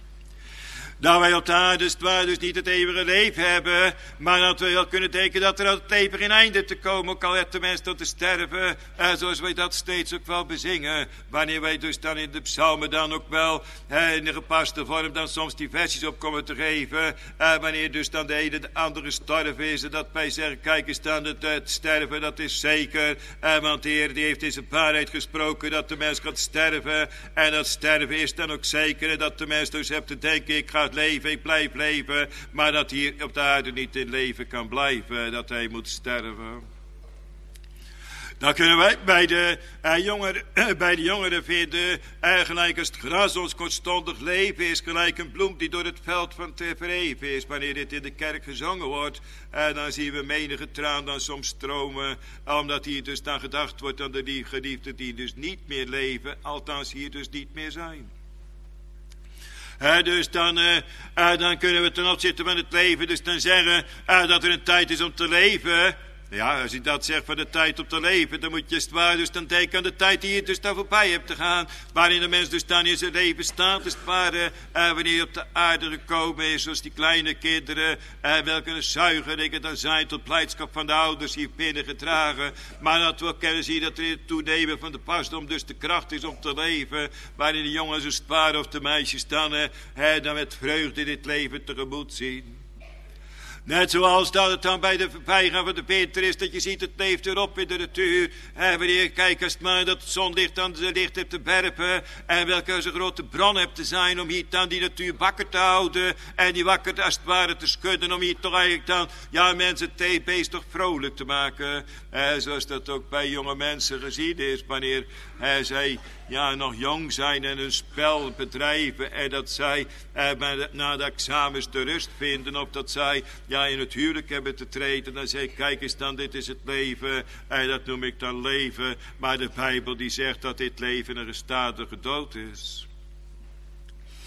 Dat wij op de aarde dus niet het eeuwige leven hebben, maar dat we wel kunnen denken dat er aan het leven geen einde te komen, ook al heeft de mens tot te sterven, zoals wij dat steeds ook wel bezingen. Wanneer wij dus dan in de psalmen dan ook wel in de gepaste vorm dan soms die versies op komen te geven, wanneer dus dan de ene de andere gestorven is, en dat wij zeggen, kijk eens dan, het sterven dat is zeker, want de Heer die heeft in zijn waarheid gesproken dat de mens gaat sterven, en dat sterven is dan ook zeker, en dat de mens dus heeft te denken, ik ga leven, ik blijf leven, maar dat hij op de aarde niet in leven kan blijven, dat hij moet sterven. Dan kunnen wij bij de jongeren vinden, gelijk als het gras ons kortstondig leven is, gelijk een bloem die door het veld van te verheven is. Wanneer dit in de kerk gezongen wordt, dan zien we menige traan dan soms stromen, omdat hier dus dan gedacht wordt aan de geliefden die dus niet meer leven, althans hier dus niet meer zijn. Dus dan kunnen we ten opzichte van het leven dus dan zeggen dat er een tijd is om te leven. Ja, als je dat zegt van de tijd om te leven, dan moet je het waar dus dan denken aan de tijd die je dus daar voorbij hebt te gaan. Waarin de mens dus dan in zijn leven staat, als het ware, wanneer je op de aarde gekomen is, zoals die kleine kinderen, welke een zuigeringen dan zijn tot blijdschap van de ouders hier binnengedragen. Maar dat we ook kunnen zien dat er in het toenemen van de pasdom dus de kracht is om te leven, waarin de jongens als het ware of de meisjes dan met vreugde in dit leven tegemoet zien. Net zoals dat het dan bij de voorbijgaan van de winter is, dat je ziet het leeft erop in de natuur. Wanneer je kijkt als het maar dat het zonlicht dan de licht hebt te werpen. En welke als een grote bron hebt te zijn om hier dan die natuur wakker te houden. En die wakker als het ware te schudden om hier toch eigenlijk dan, ja mensen, het beest toch vrolijk te maken. Zoals dat ook bij jonge mensen gezien is, wanneer zij nog jong zijn en een spel bedrijven. En dat zij na de examens de rust vinden. Of dat zij in het huwelijk hebben te treden. Dan zeg ik, kijk eens dan, dit is het leven. En dat noem ik dan leven. Maar de Bijbel die zegt dat dit leven een gestadige dood is.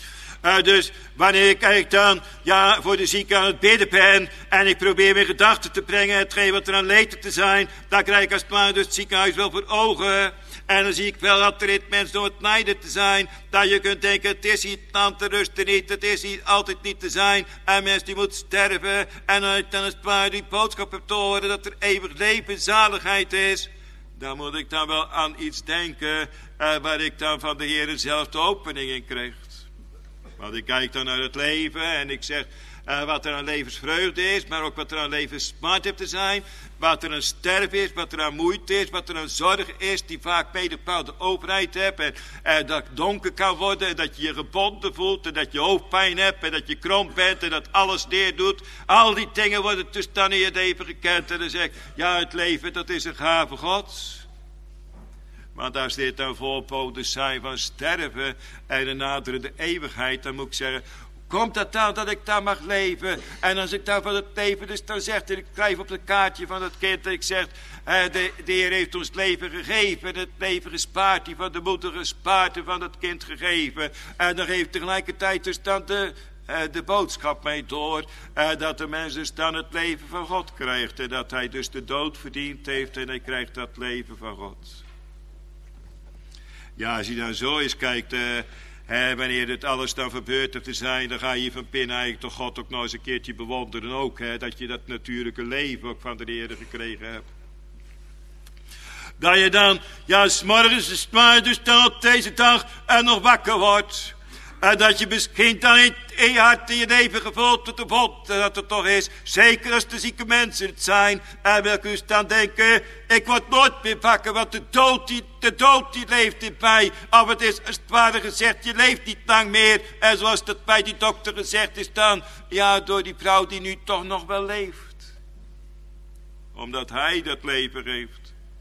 Dus wanneer ik eigenlijk dan voor de zieken aan het bidden ben en ik probeer mijn gedachten te brengen, hetgeen wat er aan leed te zijn, dan krijg ik als het ware dus het ziekenhuis wel voor ogen. En dan zie ik wel dat er in het mens door het lijden te zijn, dat je kunt denken, het is hier dan te rusten niet, het is hier altijd niet te zijn. En mens die moet sterven en dan is het ware die boodschap hebt te horen dat er eeuwig leven, zaligheid is. Dan moet ik dan wel aan iets denken waar ik dan van de Heer zelf de opening in kreeg. Want ik kijk dan naar het leven en ik zeg wat er aan levensvreugde is, maar ook wat er aan levenssmart heeft te zijn. Wat er aan sterf is, wat er aan moeite is, wat er aan zorg is, die vaak mee de bepaalde overheid hebt. En dat het donker kan worden, en dat je je gebonden voelt, en dat je hoofdpijn hebt, en dat je krom bent, en dat alles neerdoet. Al die dingen worden dus dan in je leven gekend. En dan zeg ik, ja, het leven, dat is een gave Gods. Want als dit dan voorpoten zijn van sterven en de naderende eeuwigheid, dan moet ik zeggen, komt dat dan dat ik daar mag leven? En als ik daar van het leven, dus dan zegt hij, ik schrijf op het kaartje van het kind, dat ik zeg, de Heer heeft ons leven gegeven, het leven gespaard, die van de moeder gespaard en van het kind gegeven. En dan geeft tegelijkertijd dus dan de boodschap mee door, dat de mens dus dan het leven van God krijgt. En dat hij dus de dood verdiend heeft en hij krijgt dat leven van God. Ja, als je dan zo eens kijkt, wanneer dit alles dan gebeurd heeft te zijn, dan ga je van binnen eigenlijk toch God ook nog eens een keertje bewonderen ook, dat je dat natuurlijke leven ook van de Heer gekregen hebt. Dat je dan, ja, 's morgens, dus dan op deze dag nog wakker wordt. En dat je misschien dan in je hart in je leven gevoeld tot de vod dat het toch is. Zeker als de zieke mensen het zijn. En welke dus dan denken, ik word nooit meer wakker, want de dood die leeft in mij. Of het is als het ware gezegd, je leeft niet lang meer. En zoals dat bij die dokter gezegd is dan, ja, door die vrouw die nu toch nog wel leeft. Omdat hij dat leven heeft.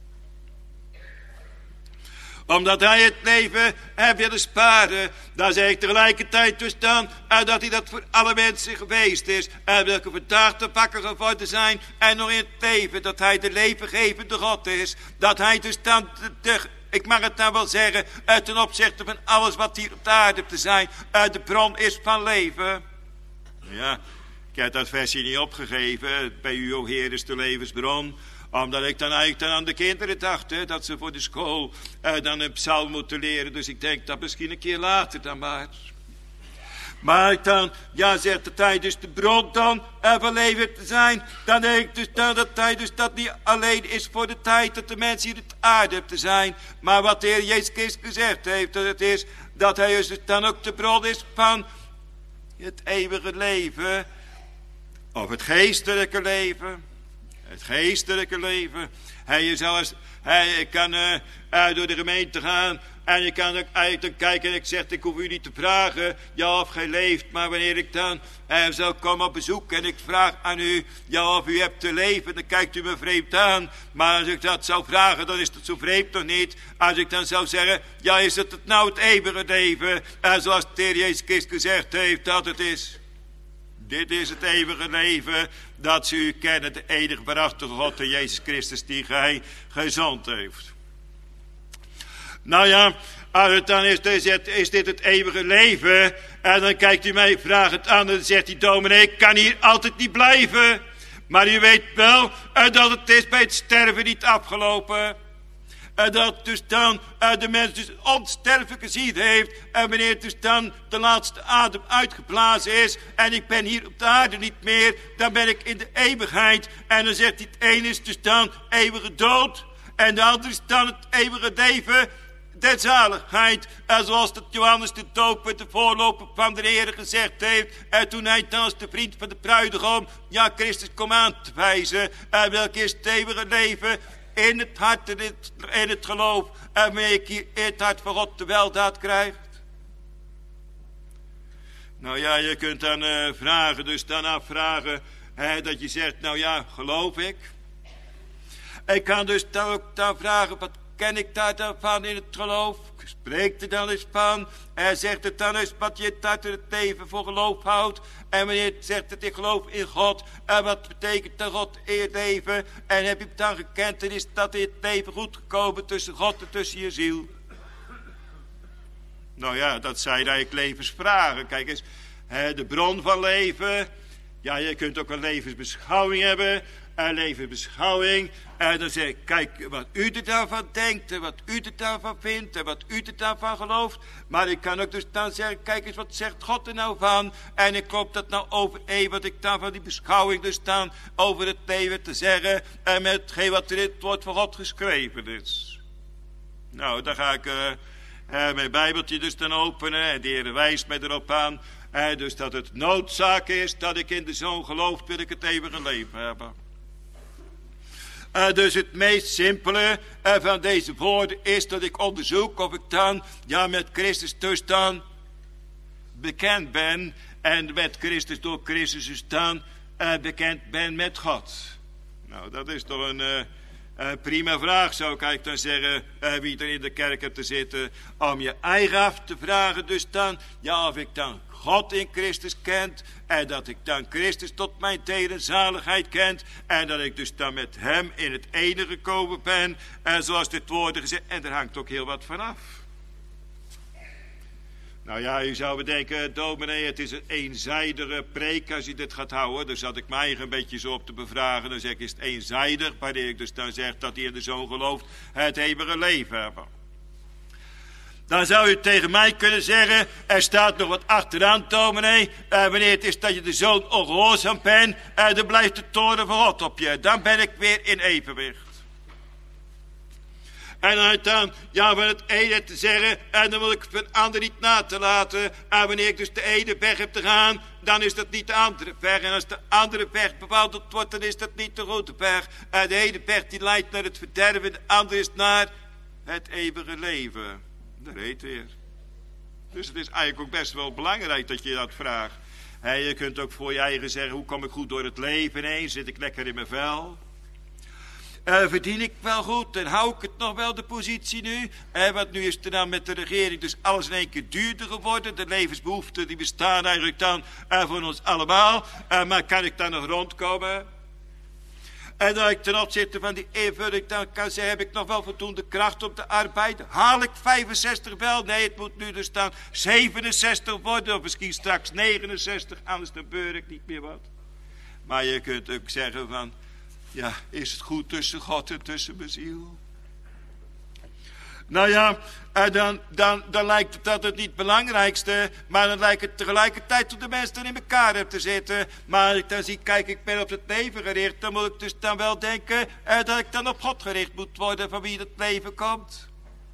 Omdat hij het leven heeft willen sparen. Dan zeg ik tegelijkertijd dus dan dat hij dat voor alle mensen geweest is. En welke vandaag te wakker geworden zijn. En nog in het leven dat hij de levengevende God is. Dat hij dus dan, ik mag het nou wel zeggen, ten opzichte van alles wat hier op de aarde te zijn. De bron is van leven. Ja, ik heb dat versje niet opgegeven. Bij u, o Heer, is de levensbron. Omdat ik dan eigenlijk aan de kinderen dacht, dat ze voor de school dan een psalm moeten leren. Dus ik denk dat misschien een keer later dan maar. Maar ik dan, ja, zegt dat hij dus de bron dan van leven te zijn. Dan denk ik dus dan dat hij dus dat niet alleen is voor de tijd dat de mensen hier op de aarde te zijn. Maar wat de Heer Jezus Christus gezegd heeft, dat het is dat hij dus dan ook de bron is van het eeuwige leven. Of het geestelijke leven. Het geestelijke leven. Je kan door de gemeente gaan. En je kan ook eigenlijk dan kijken. En ik zeg, ik hoef u niet te vragen. Ja, of gij leeft. Maar wanneer ik dan zou komen op bezoek. En ik vraag aan u. Ja, of u hebt te leven. Dan kijkt u me vreemd aan. Maar als ik dat zou vragen. Dan is dat zo vreemd nog niet. Als ik dan zou zeggen. Ja, is het nou het eeuwige leven. Zoals de Heer Jezus Christus gezegd heeft dat het is. Dit is het eeuwige leven, dat ze u kennen, de enige waarachtige God en Jezus Christus die gij gezond heeft. Nou ja, als het dan is dit het eeuwige leven, en dan kijkt u mij vragend aan en dan zegt die dominee, ik kan hier altijd niet blijven. Maar u weet wel dat het is bij het sterven niet afgelopen. En dat dus dan de mens dus onsterfelijke ziel heeft. En wanneer dus dan de laatste adem uitgeblazen is. En ik ben hier op de aarde niet meer. Dan ben ik in de eeuwigheid. En dan zegt hij, het een is dus dan eeuwige dood. En de ander is dan het eeuwige leven. De zaligheid. En zoals dat Johannes de Doper, de voorloper van de Heer, gezegd heeft. En toen hij dan als de vriend van de bruidegom, ja, Christus kwam aan te wijzen. En welk is het eeuwige leven? In het hart en in het geloof. En wanneer ik hier in het hart van God de weldaad krijgt. Nou ja, je kunt dan vragen, dus dan afvragen. Dat je zegt, nou ja, geloof ik. Ik kan dus dan ook dan vragen, wat ken ik daar dan van in het geloof? Spreekt er dan eens van. Zegt het dan eens wat je het hart en het leven voor geloof houdt. En wanneer het zegt dat ik geloof in God. En wat betekent dat God in het leven? En heb je het dan gekend en is dat in het leven goed gekomen tussen God en tussen je ziel? Nou ja, dat zijn eigenlijk levensvragen. Kijk eens, de bron van leven. Ja, je kunt ook een levensbeschouwing hebben. Een levensbeschouwing. En dan zeg ik, kijk wat u er daarvan denkt. En wat u er daarvan vindt. En wat u er daarvan gelooft. Maar ik kan ook dus dan zeggen, kijk eens, wat zegt God er nou van? En ik hoop dat nou overeen wat ik dan van die beschouwing dus dan over het leven te zeggen. En met hetgeen wat er in het woord van God geschreven is. Nou, dan ga ik mijn Bijbeltje dus dan openen. En de Heer wijst mij erop aan. Dus dat het noodzaak is dat ik in de Zoon geloof, wil ik het eeuwige leven hebben. Dus het meest simpele van deze woorden is dat ik onderzoek of ik dan met Christus dus dan bekend ben. En met Christus door Christus dus dan bekend ben met God. Nou, dat is toch een prima vraag, zou ik eigenlijk dan zeggen, wie er in de kerk hebt te zitten, om je eigen af te vragen dus dan, of ik dan God in Christus kent, en dat ik dan Christus tot mijn zaligheid kent, en dat ik dus dan met hem in het ene gekomen ben, en zoals dit woord gezegd, en er hangt ook heel wat vanaf. Nou ja, u zou bedenken, dominee, het is een eenzijdige preek als u dit gaat houden. Dus zat ik mij eigen een beetje zo op te bevragen. Dan zeg ik, is het eenzijdig, wanneer ik dus dan zeg dat hij in de Zoon gelooft, het eeuwige leven hebben. Dan zou u tegen mij kunnen zeggen, er staat nog wat achteraan, dominee. Wanneer het is dat je de Zoon ongehoorzaam bent, dan blijft de toorn van God op je. Dan ben ik weer in evenwicht. En dan van het ene te zeggen, en dan wil ik het ander niet na te laten. En wanneer ik dus de ene weg heb te gaan, dan is dat niet de andere weg. En als de andere weg bewandeld wordt, dan is dat niet de goede weg. En de ene weg die leidt naar het verderven, de andere is naar het eeuwige leven. Dat heet weer. Dus het is eigenlijk ook best wel belangrijk dat je dat vraagt. Je kunt ook voor je eigen zeggen, hoe kom ik goed door het leven heen? Zit ik lekker in mijn vel? Verdien ik wel goed en hou ik het nog wel de positie nu? Want nu is het dan met de regering dus alles in één keer duurder geworden. De levensbehoeften die bestaan eigenlijk dan voor ons allemaal. Maar kan ik dan nog rondkomen? En dat ik ten opzichte van die invulling dan kan zeggen, heb ik nog wel voldoende kracht op de arbeid? Haal ik 65 wel? Nee, het moet nu dus dan 67 worden of misschien straks 69. Anders dan beur ik niet meer wat. Maar je kunt ook zeggen van, ja, is het goed tussen God en tussen mijn ziel? Nou ja, dan lijkt het dat het niet het belangrijkste, maar dan lijkt het tegelijkertijd dat de mensen dan in elkaar hebben te zitten. Maar als ik dan zie, kijk, ik ben op het leven gericht, dan moet ik dus dan wel denken dat ik dan op God gericht moet worden van wie het leven komt.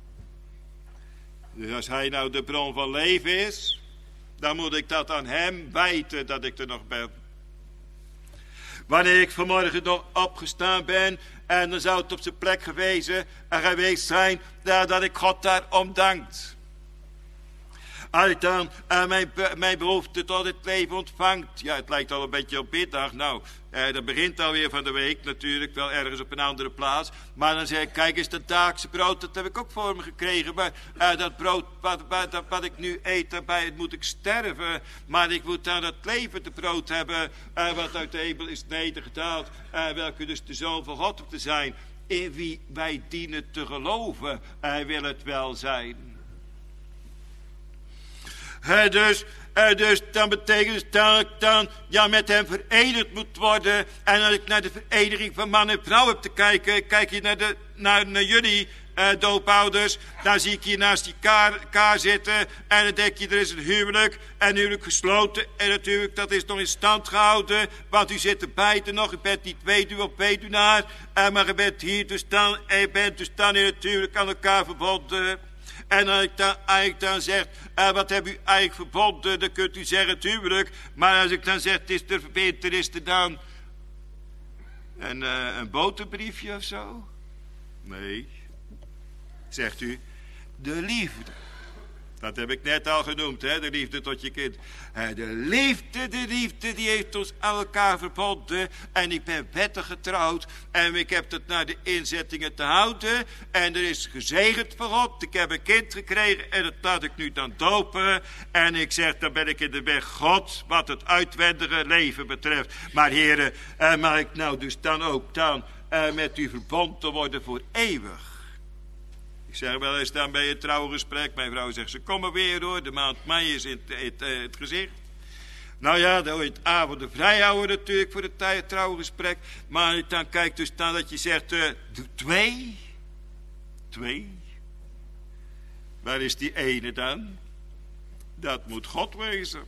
Dus als hij nou de bron van leven is, dan moet ik dat aan hem wijten dat ik er nog ben. Wanneer ik vanmorgen nog opgestaan ben, en dan zou het op zijn plek geweest zijn dat ik God daarom dankt. Als ik dan mijn behoefte tot het leven ontvangt. Ja, het lijkt al een beetje op middag. Nou, dat begint alweer van de week natuurlijk, wel ergens op een andere plaats. Maar dan zeg ik, kijk eens, dat dagelijkse brood, dat heb ik ook voor me gekregen. Maar dat brood wat ik nu eet, daarbij moet ik sterven. Maar ik moet dan dat levende brood hebben, wat uit de hemel is nedergedaald. Welke dus de Zoon van God te zijn. In wie wij dienen te geloven. Hij wil het wel zijn. Dus dan betekent het dat ik dan met hem verenigd moet worden. En als ik naar de vereniging van man en vrouw heb te kijken, kijk je naar jullie doopouders, dan zie ik hier naast die kaar zitten en dan denk je, er is een huwelijk gesloten en natuurlijk dat is nog in stand gehouden, want u zit er beiden nog, u bent niet weduwe of weduwnaar, maar u bent hier dus dan en je bent dus dan in het huwelijk aan elkaar verbonden. En als ik dan eigenlijk dan zeg, wat heb u eigenlijk verbonden, dan kunt u zeggen het huwelijk. Maar als ik dan zeg, is er dan een boterbriefje of zo? Nee, zegt u, de liefde. Dat heb ik net al genoemd, hè? De liefde tot je kind. De liefde, die heeft ons aan elkaar verbonden. En ik ben wettig getrouwd. En ik heb het naar de inzettingen te houden. En er is gezegend voor God. Ik heb een kind gekregen en dat laat ik nu dan dopen. En ik zeg, dan ben ik in de weg God, wat het uitwendige leven betreft. Maar heren, mag ik nou dus dan ook met u verbonden worden voor eeuwig? Ik zeg wel eens dan bij het trouwgesprek. Mijn vrouw zegt, ze komen weer hoor. De maand mei is in het gezicht. Nou ja, dan het avond de vrijhouden natuurlijk voor het trouwgesprek. Maar dan kijk dus dan dat je zegt, 2. Waar is die ene dan? Dat moet God wezen.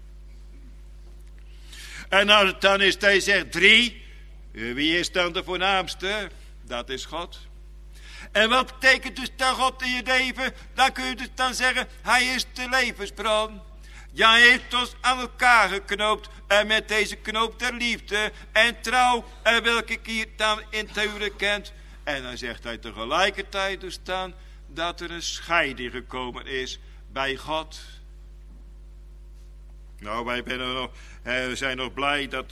En als het dan is, hij zegt 3. Wie is dan de voornaamste? Dat is God. En wat betekent dus dan God in je leven? Dan kun je dus dan zeggen, hij is de levensbron. Ja, hij heeft ons aan elkaar geknoopt. En met deze knoop der liefde en trouw. En welke ik hier dan in het huwelijk kent. En dan zegt hij tegelijkertijd dus dan dat er een scheiding gekomen is bij God. Nou, we zijn nog blij dat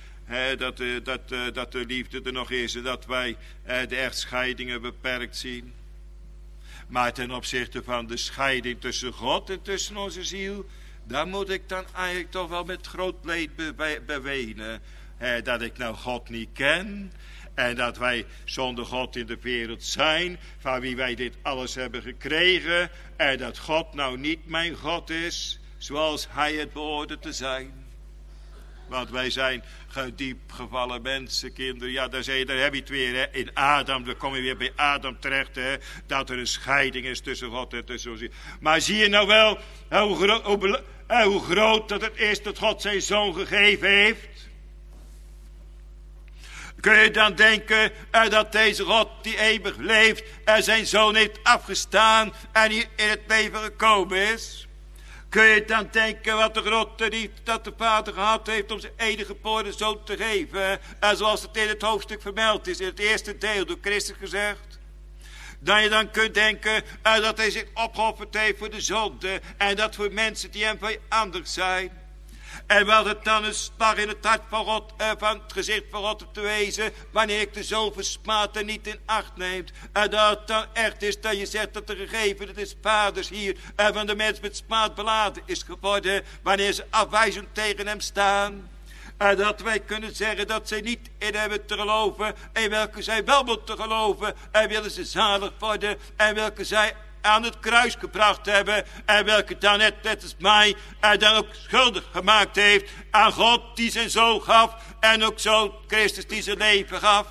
de liefde er nog is en dat wij de echtscheidingen beperkt zien. Maar ten opzichte van de scheiding tussen God en tussen onze ziel, daar moet ik dan eigenlijk toch wel met groot leed bewenen. Dat ik nou God niet ken en dat wij zonder God in de wereld zijn, van wie wij dit alles hebben gekregen. En dat God nou niet mijn God is, zoals hij het behoorde te zijn. Want wij zijn diep gevallen mensen, kinderen. Ja, daar heb je het weer, hè. In Adam, dan kom je weer bij Adam terecht, hè. Dat er een scheiding is tussen God en tussen ons. Maar zie je nou wel hoe groot dat het is dat God zijn zoon gegeven heeft? Kun je dan denken dat deze God die eeuwig leeft en zijn zoon heeft afgestaan en hier in het leven gekomen is? Kun je dan denken wat de grote liefde dat de vader gehad heeft om zijn enige geboren zoon te geven? En zoals het in het hoofdstuk vermeld is, in het eerste deel door Christus gezegd. Dat je dan kunt denken dat hij zich opgeofferd heeft voor de zonde. En dat voor mensen die hem vijandig zijn. En wat het dan een slag in het hart van God, van het gezicht van God te wezen, wanneer ik de zoon versmaad en niet in acht neemt. En dat het dan echt is dat je zegt dat de gegeven, dat is vaders hier, en van de mens met smaad beladen is geworden, wanneer ze afwijzend tegen hem staan. En dat wij kunnen zeggen dat zij niet in hebben te geloven, in welke zij wel moeten geloven, en willen ze zalig worden, en welke zij aan het kruis gebracht hebben, en welke dan net als mij en dan ook schuldig gemaakt heeft aan God die zijn zoon gaf, en ook zo Christus die zijn leven gaf.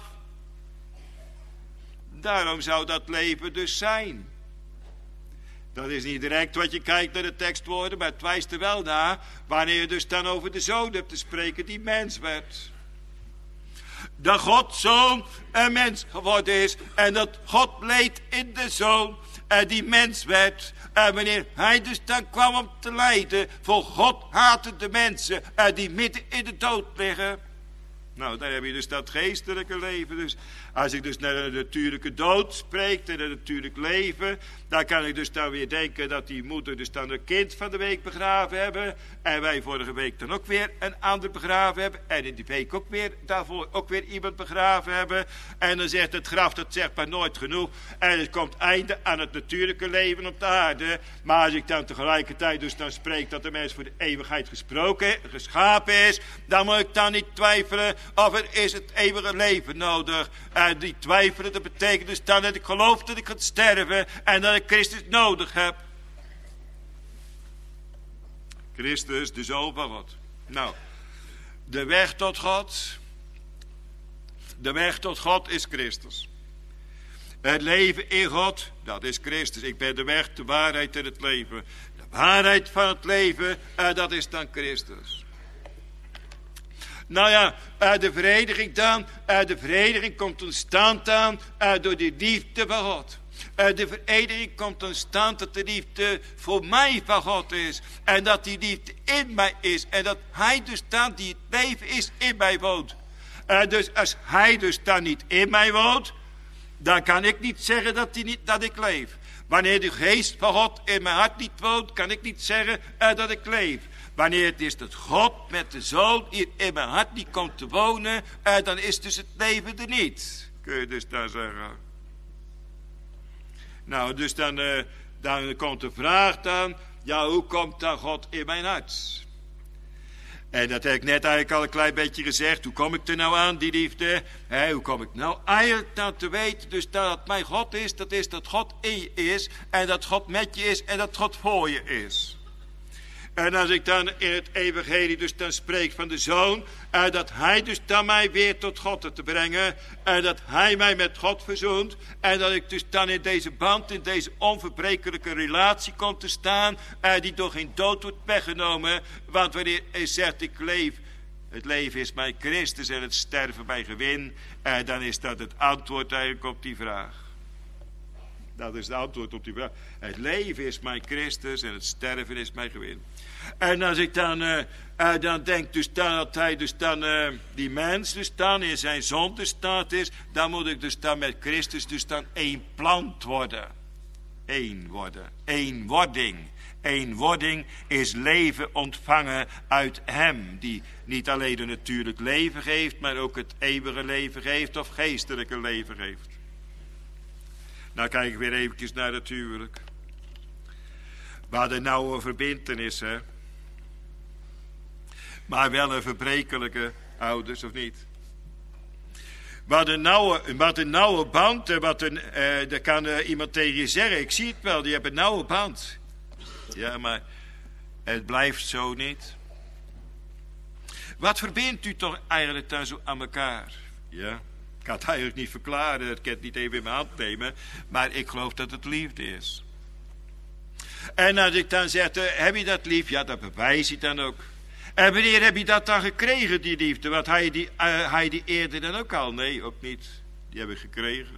Daarom zou dat leven dus zijn. Dat is niet direct wat je kijkt naar de tekstwoorden, maar het wijst er wel naar wanneer je dus dan over de zoon hebt te spreken die mens werd. Dat God zoon een mens geworden is en dat God leed in de zoon en die mens werd. En wanneer hij dus dan kwam om te lijden voor God haten de mensen die midden in de dood liggen. Nou, daar heb je dus dat geestelijke leven. Dus als ik dus naar de natuurlijke dood spreek, naar het natuurlijk leven, dan kan ik dus dan weer denken dat die moeder dus dan een kind van de week begraven hebben. En wij vorige week dan ook weer een ander begraven hebben. En in die week ook weer, daarvoor ook weer iemand begraven hebben. En dan zegt het graf, dat zegt maar nooit genoeg. En het komt einde aan het natuurlijke leven op de aarde. Maar als ik dan tegelijkertijd dus dan spreek dat de mens voor de eeuwigheid geschapen is, dan moet ik dan niet twijfelen of er is het eeuwige leven nodig. En die twijfelen, dat betekent dus dan dat ik geloof dat ik ga sterven en dat ik Christus nodig heb. Christus, de Zoon van God. Nou, de weg tot God. De weg tot God is Christus. Het leven in God, dat is Christus. Ik ben de weg, de waarheid en het leven. De waarheid van het leven, dat is dan Christus. Nou ja, de vereniging dan. De vereniging komt tot stand aan door de liefde van God. De vereniging komt tot stand dat de liefde voor mij van God is. En dat die liefde in mij is. En dat hij dus dan die het leven is in mij woont. Dus als hij dus dan niet in mij woont, dan kan ik niet zeggen dat ik leef. Wanneer de geest van God in mijn hart niet woont, kan ik niet zeggen dat ik leef. Wanneer het is dat God met de zoon hier in mijn hart niet komt te wonen, dan is dus het leven er niet. Kun je dus daar zeggen. Nou, dus dan komt de vraag dan, ja, hoe komt dan God in mijn hart? En dat heb ik net eigenlijk al een klein beetje gezegd. Hoe kom ik er nou aan, die liefde? Hoe kom ik nou eigenlijk nou te weten dus dat het mijn God is? Dat is dat God in je is. En dat God met je is. En dat God voor je is. En als ik dan in het evangelie dus dan spreek van de Zoon. Dat hij dus dan mij weer tot God te brengen. En dat hij mij met God verzoent. En dat ik dus dan in deze band, in deze onverbrekelijke relatie kom te staan. Die door geen dood wordt weggenomen. Want wanneer hij zegt ik leef. Het leven is mijn Christus en het sterven mijn gewin. Dan is dat het antwoord eigenlijk op die vraag. Dat is het antwoord op die vraag. Het leven is mijn Christus en het sterven is mijn gewin. En als ik dan denk dus dan dat hij dus dan die mens dus dan in zijn zonde staat is. Dan moet ik dus dan met Christus dus dan één plant worden. Eén worden. Eenwording. Eenwording is leven ontvangen uit hem. Die niet alleen een natuurlijk leven geeft. Maar ook het eeuwige leven geeft. Of geestelijke leven geeft. Nou kijk ik weer eventjes naar het huwelijk. Waar er nou een verbintenis, hè. Maar wel een verbrekelijke ouders, of niet? Wat een nauwe band, daar kan iemand tegen je zeggen. Ik zie het wel, die hebben een nauwe band. Ja, maar het blijft zo niet. Wat verbindt u toch eigenlijk dan zo aan elkaar? Ja, ik kan het eigenlijk niet verklaren, ik kan het niet even in mijn hand nemen. Maar ik geloof dat het liefde is. En als ik dan zeg, heb je dat lief? Ja, dat bewijs je dan ook. En wanneer heb je dat dan gekregen, die liefde? Want had je die eerder dan ook al? Nee, ook niet. Die heb ik gekregen.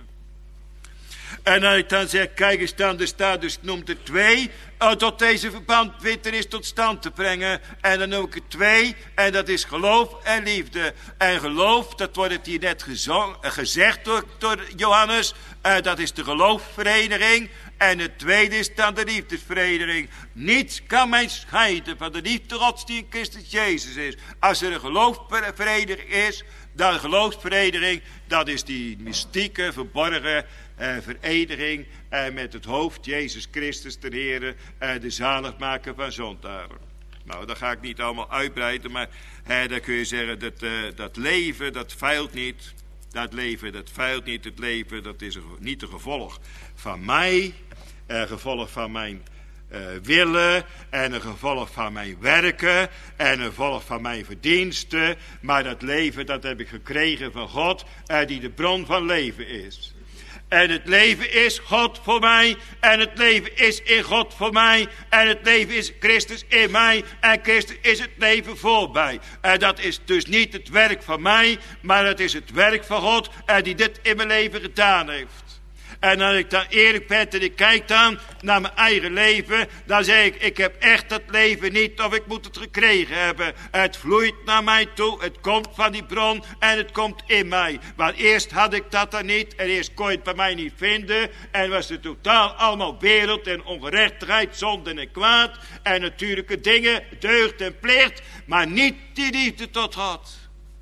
En als ik dan zeg, kijk eens dan, er staat dus, noemt er 2, tot deze verbintenis tot stand te brengen. En dan noem ik er 2, en dat is geloof en liefde. En geloof, dat wordt het hier net gezegd door Johannes, dat is de geloofsvereniging. En het tweede is dan de liefdesvereniging. Niets kan mij scheiden van de liefde Gods die in Christus Jezus is. Als er een geloofsvereniging is, dan de geloofsvereniging, dat is die mystieke, verborgen vereniging met het hoofd Jezus Christus ten Heere, de zaligmaker van zondaren. Nou, dat ga ik niet allemaal uitbreiden, maar dan kun je zeggen dat leven, dat feilt niet. Dat leven, dat feilt niet. Het leven, dat is niet een gevolg van mij, een gevolg van mijn willen en een gevolg van mijn werken en een gevolg van mijn verdiensten. Maar dat leven, dat heb ik gekregen van God, die de bron van leven is. En het leven is God voor mij. En het leven is in God voor mij. En het leven is Christus in mij. En Christus is het leven voor mij. En dat is dus niet het werk van mij. Maar het is het werk van God. Die dit in mijn leven gedaan heeft. En als ik dan eerlijk ben en ik kijk dan naar mijn eigen leven. Dan zeg ik heb echt dat leven niet of ik moet het gekregen hebben. Het vloeit naar mij toe. Het komt van die bron en het komt in mij. Maar eerst had ik dat dan niet. En eerst kon je het bij mij niet vinden. En was het totaal allemaal wereld en ongerechtigheid, zonde en kwaad. En natuurlijke dingen, deugd en plicht. Maar niet die liefde tot God.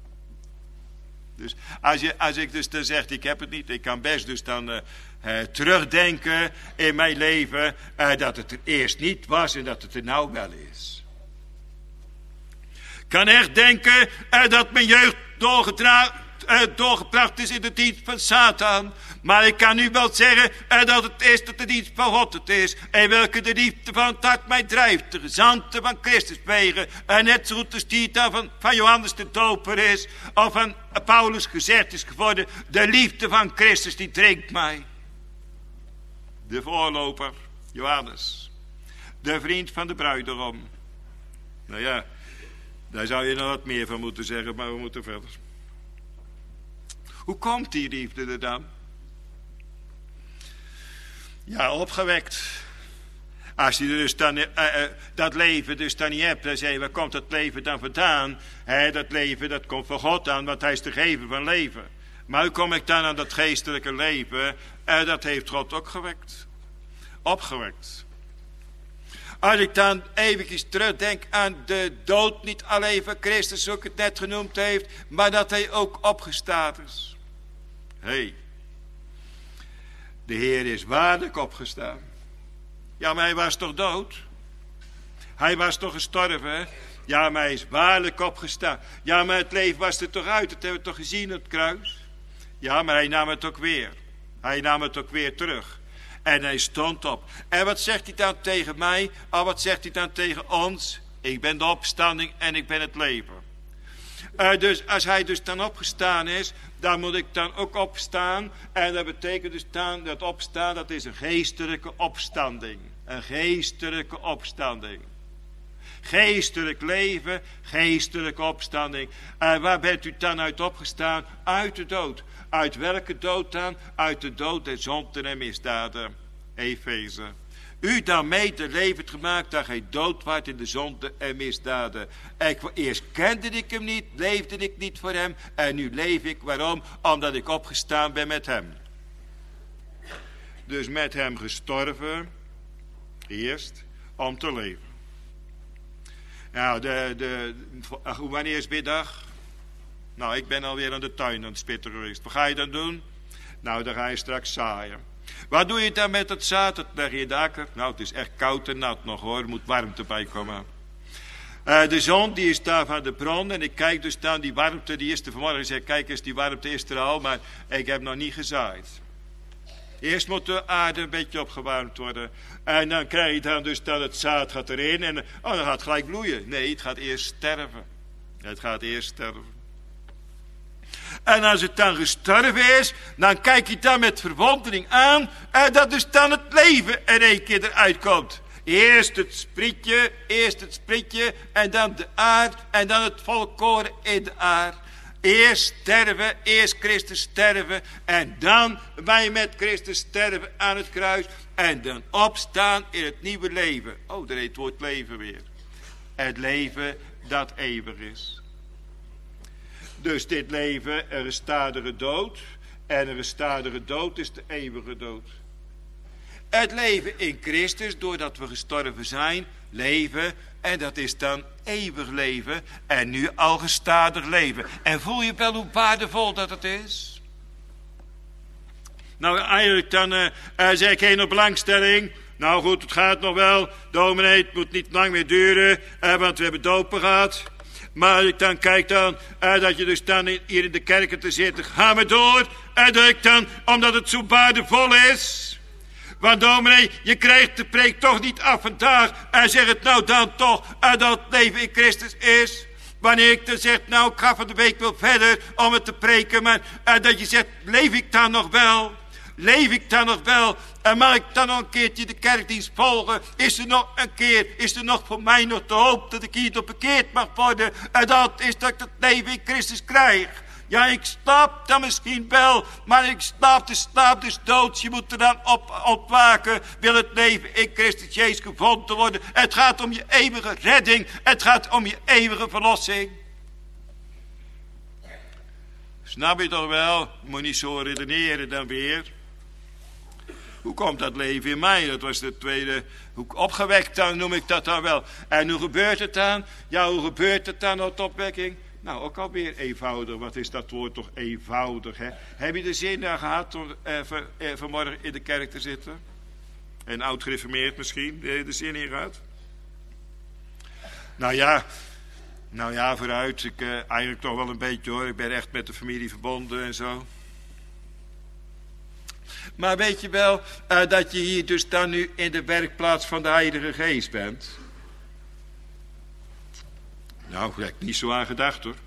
Dus als ik dus dan zeg, ik heb het niet. Ik kan best dus dan terugdenken in mijn leven dat het er eerst niet was en dat het er nou wel is. Ik kan echt denken dat mijn jeugd doorgebracht is in de dienst van Satan. Maar ik kan nu wel zeggen dat het is dat de dienst van God het is. En welke de liefde van het hart mij drijft. De gezanten van Christus wegen. En net zo goed als die dan van Johannes de Doper is. Of van Paulus gezegd is geworden. De liefde van Christus die dringt mij. De voorloper Johannes. De vriend van de bruidegom. Nou ja, daar zou je nog wat meer van moeten zeggen. Maar we moeten verder. Hoe komt die liefde er dan? Ja, opgewekt. Als je dus dan dat leven dus dan niet hebt, dan zeg je, waar komt dat leven dan vandaan? Dat leven, dat komt van God aan, want hij is de gever van leven. Maar hoe kom ik dan aan dat geestelijke leven? Dat heeft God ook gewekt. Opgewekt. Als ik dan eventjes terugdenk aan de dood, niet alleen van Christus, zoals ik het net genoemd heeft, maar dat hij ook opgestaan is. De Heer is waarlijk opgestaan. Ja, maar hij was toch dood? Hij was toch gestorven? Ja, maar hij is waarlijk opgestaan. Ja, maar het leven was er toch uit. Dat hebben we toch gezien op het kruis. Ja, maar hij nam het ook weer. Hij nam het ook weer terug. En hij stond op. En wat zegt hij dan tegen mij? Wat zegt hij dan tegen ons? Ik ben de opstanding en ik ben het leven. Dus als hij dus dan opgestaan is, dan moet ik dan ook opstaan. En dat betekent dus dan dat opstaan, dat is een geestelijke opstanding. Een geestelijke opstanding. Geestelijk leven, geestelijke opstanding. Waar bent u dan uit opgestaan? Uit de dood. Uit welke dood dan? Uit de dood der zonden en misdaden. Efeze. U dan mede levend gemaakt dat gij dood waart in de zonde en misdaden. Eerst kende ik hem niet, leefde ik niet voor hem. En nu leef ik. Waarom? Omdat ik opgestaan ben met hem. Dus met hem gestorven. Eerst om te leven. Nou, wanneer is middag? Nou, ik ben alweer aan de tuin aan het spitten geweest. Wat ga je dan doen? Nou, dan ga je straks zaaien. Wat doe je dan met het zaad? Dat leg je in de akker. Nou, het is echt koud en nat nog hoor. Er moet warmte bij komen. De zon die is daar van de bron. En ik kijk dus dan die warmte. Die is er vanmorgen. Ik zeg, kijk eens, die warmte is er al. Maar ik heb nog niet gezaaid. Eerst moet de aarde een beetje opgewarmd worden. En dan krijg je dan dus dat het zaad gaat erin. En dan gaat het gelijk bloeien. Nee, het gaat eerst sterven. Het gaat eerst sterven. En als het dan gestorven is, dan kijk je dan met verwondering aan. En dat dus dan het leven in één keer eruit komt. Eerst het sprietje, en dan de aard, en dan het volkoren in de aard. Eerst sterven, eerst Christus sterven, en dan wij met Christus sterven aan het kruis. En dan opstaan in het nieuwe leven. Oh, daar heet het woord leven weer. Het leven dat eeuwig is. Dus dit leven, een gestadige dood. En een gestadige dood is de eeuwige dood. Het leven in Christus, doordat we gestorven zijn, leven. En dat is dan eeuwig leven. En nu al gestadig leven. En voel je wel hoe waardevol dat het is? Nou, eigenlijk dan zeg ik geen belangstelling. Nou goed, het gaat nog wel. Dominee, het moet niet lang meer duren. Want we hebben dopen gehad. Maar als ik dan kijk dan, dat je dus dan hier in de kerken te zitten, ga maar door. En dat ik dan, omdat het zo waardevol is. Want dominee, je krijgt de preek toch niet af vandaag. En zeg het nou dan toch, dat het leven in Christus is. Wanneer ik dan zeg, nou ik ga van de week wel verder om het te preken. Maar dat je zegt, leef ik dan nog wel? Leef ik dan nog wel? En mag ik dan nog een keertje de kerkdienst volgen? Is er nog voor mij nog de hoop dat ik hier tot bekeerd mag worden? En dat is dat ik het leven in Christus krijg. Ja, ik snap dat misschien wel, maar ik snap de slaap des doods. Je moet er dan opwaken. Wil het leven in Christus Jezus gevonden worden? Het gaat om je eeuwige redding. Het gaat om je eeuwige verlossing. Snap je toch wel? Je moet niet zo redeneren dan weer. Hoe komt dat leven in mij? Dat was de tweede. Hoe opgewekt dan noem ik dat dan wel. En hoe gebeurt het dan? Ja, hoe gebeurt het dan tot opwekking? Nou, ook alweer eenvoudig. Wat is dat woord toch eenvoudig, hè? Heb je de zin daar gehad om vanmorgen in de kerk te zitten? En oud gereformeerd misschien, heb je de zin in gehad? Nou ja, vooruit. Ik eigenlijk toch wel een beetje hoor. Ik ben echt met de familie verbonden en zo. Maar weet je wel dat je hier dus dan nu in de werkplaats van de Heilige Geest bent? Nou, daar heb ik niet zo aan gedacht hoor.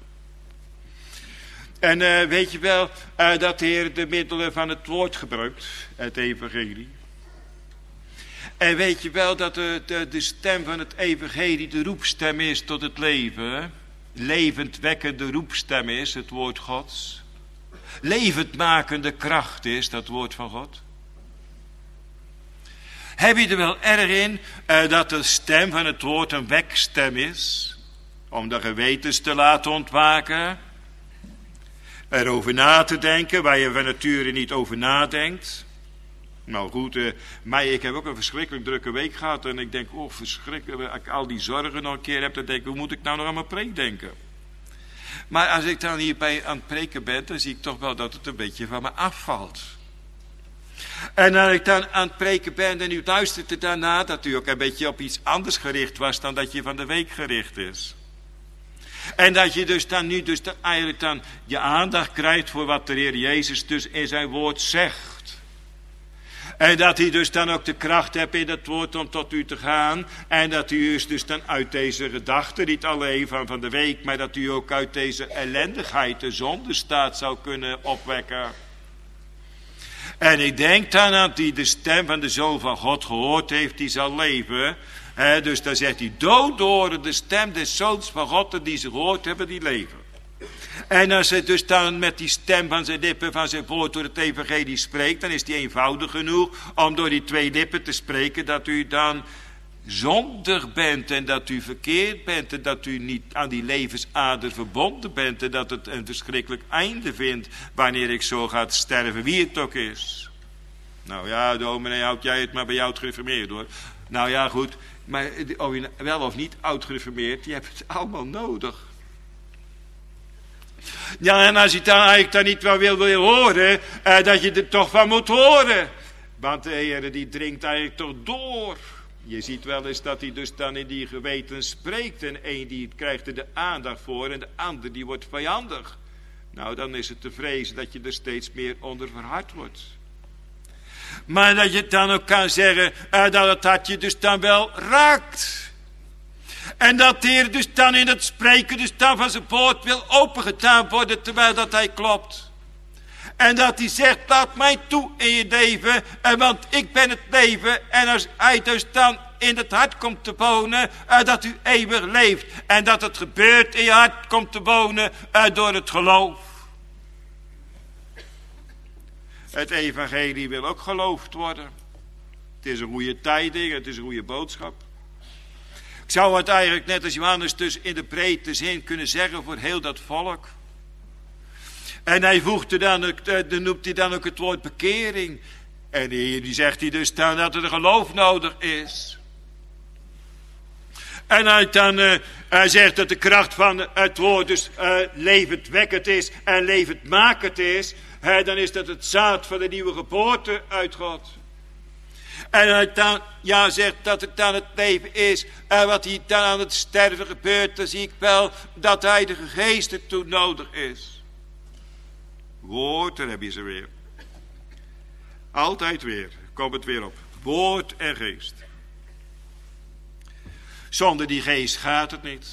En weet je wel dat de Heer de middelen van het woord gebruikt, het evangelie. En weet je wel dat de stem van het evangelie de roepstem is tot het leven. Levendwekkende roepstem is het woord Gods. Levendmakende kracht is dat woord van God. Heb je er wel erg in dat de stem van het woord een wekstem is? Om de gewetens te laten ontwaken. Erover na te denken waar je van nature niet over nadenkt. Nou goed, maar ik heb ook een verschrikkelijk drukke week gehad. En ik denk, verschrikkelijk. Als ik al die zorgen nog een keer heb, dan denk ik, hoe moet ik nou nog aan mijn preek denken? Maar als ik dan hierbij aan het preken ben, dan zie ik toch wel dat het een beetje van me afvalt. En als ik dan aan het preken ben en u luistert er daarna, dat u ook een beetje op iets anders gericht was dan dat je van de week gericht is. En dat je dus dan nu eigenlijk dan je aandacht krijgt voor wat de Heer Jezus dus in zijn woord zegt. En dat hij dus dan ook de kracht hebt in dat woord om tot u te gaan. En dat u dus dan uit deze gedachten, niet alleen van de week, maar dat u ook uit deze ellendigheid, de zondestaat zou kunnen opwekken. En ik denk dan dat hij de stem van de Zoon van God gehoord heeft, die zal leven. Dus dan zegt hij, doodhoren de stem des Zoons van God, en die ze gehoord hebben, die leven. En als hij dus dan met die stem van zijn lippen, van zijn woord door het evangelie spreekt, dan is die eenvoudig genoeg om door die 2 lippen te spreken dat u dan zondig bent en dat u verkeerd bent en dat u niet aan die levensader verbonden bent en dat het een verschrikkelijk einde vindt wanneer ik zo ga sterven, wie het ook is. Nou ja, dominee, houd jij het maar bij jou gereformeerd hoor. Nou ja, goed, maar of je wel of niet oud gereformeerd, je hebt het allemaal nodig. Ja, en als je dan eigenlijk dan niet wel wil horen, dat je er toch van moet horen. Want de Heer die dringt eigenlijk toch door. Je ziet wel eens dat hij dus dan in die geweten spreekt. En één die krijgt er de aandacht voor en de ander die wordt vijandig. Nou, dan is het te vrezen dat je er steeds meer onder verhard wordt. Maar dat je dan ook kan zeggen dat het hart je dus dan wel raakt. En dat de Heer dus dan in het spreken dus dan van zijn woord wil opengedaan worden terwijl dat hij klopt. En dat hij zegt, laat mij toe in je leven, want ik ben het leven. En als hij dus dan in het hart komt te wonen, dat u eeuwig leeft. En dat het gebeurt in je hart komt te wonen door het geloof. Het evangelie wil ook geloofd worden. Het is een goede tijding, het is een goede boodschap. Ik zou het eigenlijk net als Johannes dus in de breedte zin kunnen zeggen voor heel dat volk. En hij voegde dan noemt hij dan ook het woord bekering. En die zegt hij dus dan dat er geloof nodig is. En hij dan zegt dat de kracht van het woord dus levendwekkend is en levendmakend is. Dan is dat het zaad van de nieuwe geboorte uit God. En hij dan zegt dat het dan het leven is. En wat hier dan aan het sterven gebeurt, dan zie ik wel dat de Heilige Geest ertoe nodig is. Woord, daar heb je ze weer. Altijd weer, komt het weer op. Woord en geest. Zonder die geest gaat het niet.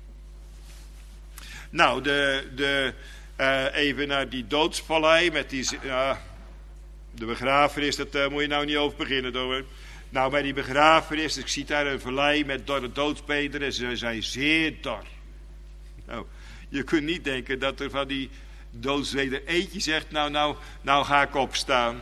Nou, even naar die doodsvallei met die... de begrafenis, daar moet je nou niet over beginnen, hoor. Nou, bij die begrafenis, ik zie daar een vallei met dorre doodsbeenderen en ze zijn zeer dor. Nou, je kunt niet denken dat er van die doodsbeenderen eentje zegt, nou ga ik opstaan.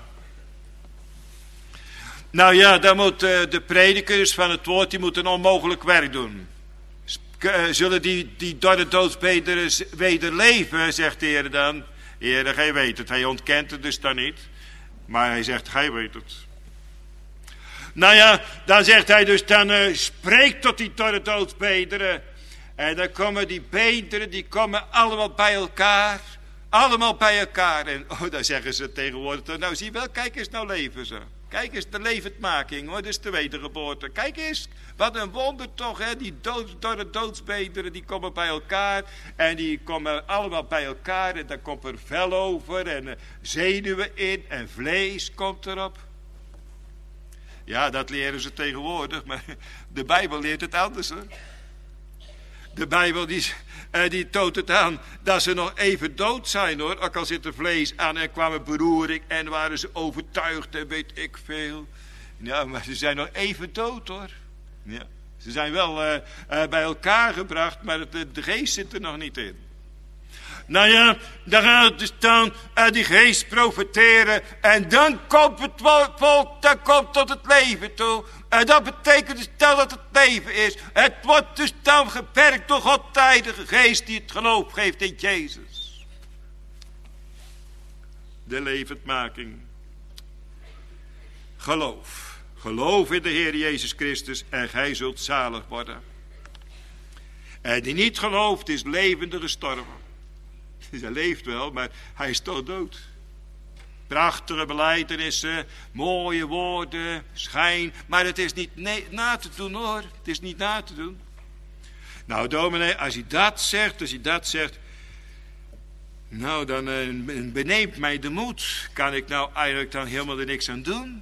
Nou ja, dan moet de predikers van het woord, die moeten onmogelijk werk doen. Zullen die dorre doodsbeenderen weder leven, zegt de Heer dan. Heer, gij weet het, hij ontkent het dus dan niet. Maar hij zegt, gij weet het. Nou ja, dan zegt hij dus dan, spreek tot die dorre doodsbeenderen. En dan komen die beenderen, die komen allemaal bij elkaar. Allemaal bij elkaar. En dan zeggen ze tegenwoordig, nou zie je wel, kijk eens, nou leven ze. Kijk eens, de levendmaking, hoor, dus de wedergeboorte. Kijk eens, wat een wonder toch, hè. Die dorre doodsbeenderen, die komen bij elkaar. En die komen allemaal bij elkaar. En dan komt er vel over en zenuwen in en vlees komt erop. Ja, dat leren ze tegenwoordig, maar de Bijbel leert het anders, hoor. De Bijbel die toont het aan dat ze nog even dood zijn, hoor. Ook al zit er vlees aan en kwam een beroering en waren ze overtuigd en weet ik veel. Ja, maar ze zijn nog even dood, hoor. Ja. Ze zijn wel bij elkaar gebracht, maar de geest zit er nog niet in. Nou ja, dan gaat het dus dan die geest profeteren. En dan komt het volk, dan komt tot het leven toe. En dat betekent dus dan dat het leven is. Het wordt dus dan gewerkt door God, de Heilige Geest, die het geloof geeft in Jezus. De levendmaking. Geloof. Geloof in de Heer Jezus Christus en gij zult zalig worden. En die niet gelooft is levende gestorven. Hij leeft wel, maar hij is toch dood. Prachtige belijdenissen, mooie woorden, schijn. Maar het is niet na te doen, hoor. Het is niet na te doen. Nou, dominee, als hij dat zegt, nou, dan beneemt mij de moed. Kan ik nou eigenlijk dan helemaal er niks aan doen?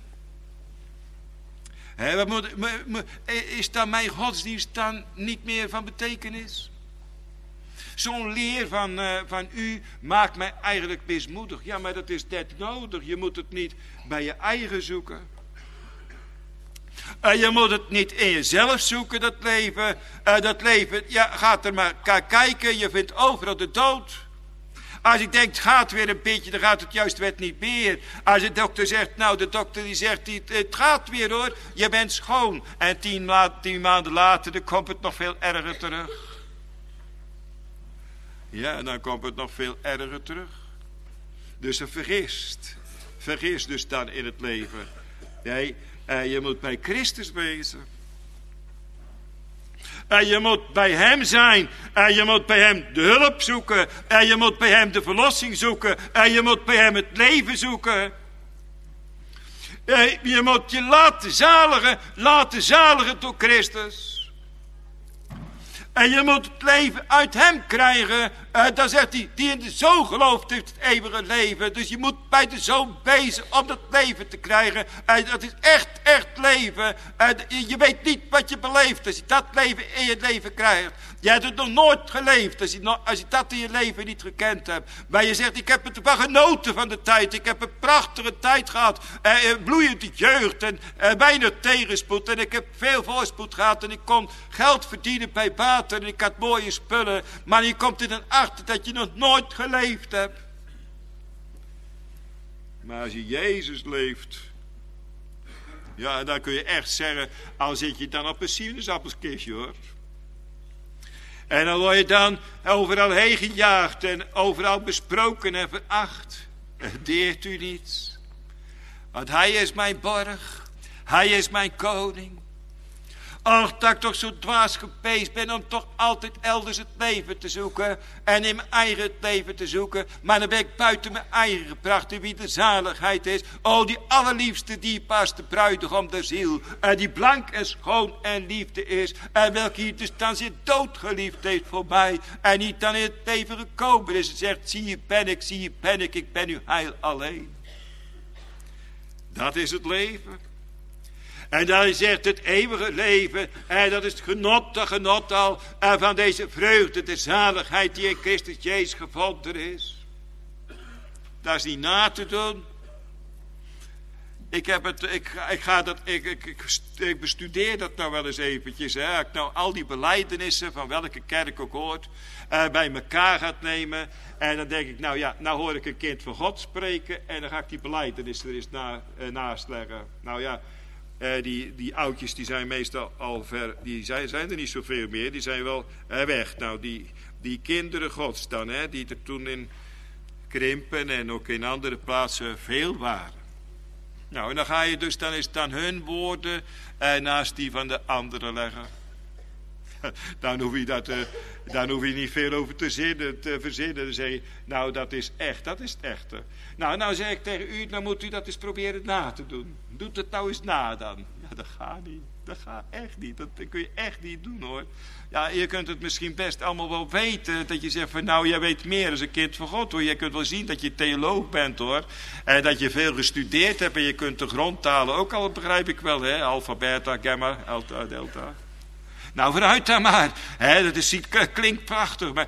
Is dan mijn godsdienst dan niet meer van betekenis? Zo'n leer van u maakt mij eigenlijk mismoedig. Ja, maar dat is net nodig. Je moet het niet bij je eigen zoeken. Je moet het niet in jezelf zoeken, dat leven. Ja, gaat er maar kijken. Je vindt overal de dood. Als ik denk, het gaat weer een beetje, dan gaat het juist weer niet meer. Als de dokter zegt, nou, de dokter die zegt, het gaat weer hoor. Je bent schoon. En 10 maanden later, dan komt het nog veel erger terug. Ja, dan komt het nog veel erger terug. Dus er vergist dus dan in het leven. Nee, je moet bij Christus wezen. En je moet bij hem zijn. En je moet bij hem de hulp zoeken. En je moet bij hem de verlossing zoeken. En je moet bij hem het leven zoeken. Je moet je laten zaligen door Christus. En je moet het leven uit hem krijgen. Dan zegt hij, die in de Zoon gelooft heeft het eeuwige leven. Dus je moet bij de Zoon wezen om dat leven te krijgen. Dat is echt leven. Je weet niet wat je beleeft als je dat leven in je leven krijgt. Je hebt het nog nooit geleefd als je dat in je leven niet gekend hebt. Maar je zegt, ik heb het wel genoten van de tijd. Ik heb een prachtige tijd gehad. Bloeiende jeugd en weinig tegenspoed. En ik heb veel voorspoed gehad. En ik kon geld verdienen bij baat. En ik had mooie spullen. Maar je komt er dan achter dat je nog nooit geleefd hebt. Maar als je Jezus leeft. Ja, dan kun je echt zeggen. Al zit je dan op een sinaasappelskistje hoor. En dan word je dan overal heen gejaagd. En overal besproken en veracht. Het deert u niets. Want hij is mijn borg. Hij is mijn koning. Och, dat ik toch zo dwaas geweest ben om toch altijd elders het leven te zoeken. En in mijn eigen het leven te zoeken. Maar dan ben ik buiten mijn eigen gebracht. En wie de zaligheid is. Oh, die allerliefste dierbaarste bruidegom der ziel. Die blank en schoon en liefde is. En welke hier dus dan zijn dood geliefd heeft voor mij. En niet dan in het leven gekomen is. En zegt, zie je ben ik ben uw heil alleen. Dat is het leven. En dan zegt het eeuwige leven, en dat is het genot al van deze vreugde, de zaligheid die in Christus Jezus gevonden is. Dat is niet na te doen. Ik bestudeer dat nou wel eens eventjes. Hè. Als ik nou al die belijdenissen van welke kerk ook hoort, bij elkaar gaat nemen. En dan denk ik, nou ja, nou hoor ik een kind van God spreken. En dan ga ik die belijdenissen er eens naast leggen. Nou ja. Die oudjes die zijn meestal al ver, die zijn er niet zoveel meer, die zijn wel weg. Nou, die kinderen gods dan, hè, die er toen in Krimpen en ook in andere plaatsen veel waren. Nou, en dan ga je dus, dan is dan hun woorden naast die van de anderen leggen. Dan hoef je niet veel over te verzinnen. Dan zeg je, nou dat is echt, dat is het echte. Nou zeg ik tegen u, dan moet u dat eens proberen na te doen. Doet het nou eens na dan. Ja, dat gaat niet. Dat gaat echt niet. Dat kun je echt niet doen hoor. Ja, je kunt het misschien best allemaal wel weten. Dat je zegt van nou, jij weet meer als een kind van God hoor. Je kunt wel zien dat je theoloog bent hoor. En dat je veel gestudeerd hebt en je kunt de grondtalen ook al, begrijp ik wel hè. Alpha, beta, gamma, alpha, delta. Nou, vooruit dan maar. Dat klinkt prachtig. Maar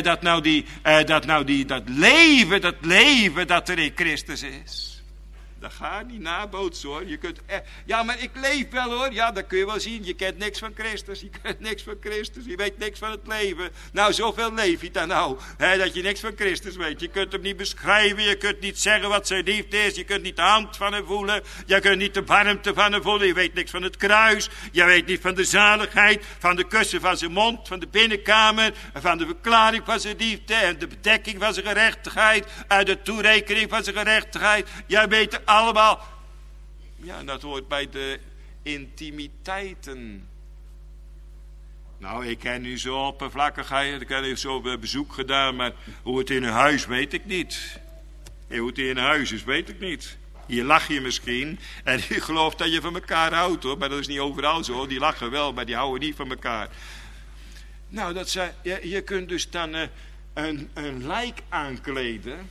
dat leven dat er in Christus is. Dat gaat niet nabootsen hoor. Je kunt ja, maar ik leef wel hoor. Ja, dat kun je wel zien. Je kent niks van Christus. Je weet niks van het leven. Nou, zoveel leef je dan nou. Dat je niks van Christus weet. Je kunt hem niet beschrijven. Je kunt niet zeggen wat zijn liefde is. Je kunt niet de hand van hem voelen. Je kunt niet de warmte van hem voelen. Je weet niks van het kruis. Je weet niet van de zaligheid. Van de kussen van zijn mond. Van de binnenkamer. Van de verklaring van zijn liefde. En de bedekking van zijn gerechtigheid. En de toerekening van zijn gerechtigheid. Jij weet het allemaal. Ja, dat hoort bij de intimiteiten. Nou, ik ken u zo oppervlakkig. Ik heb u zo bezoek gedaan. Maar hoe het in een huis weet ik niet. Hoe het in een huis is weet ik niet. Hier lach je misschien. En je gelooft dat je van elkaar houdt hoor. Maar dat is niet overal zo. Die lachen wel, maar die houden niet van elkaar. Nou, dat zei, je kunt dus dan een lijk aankleden.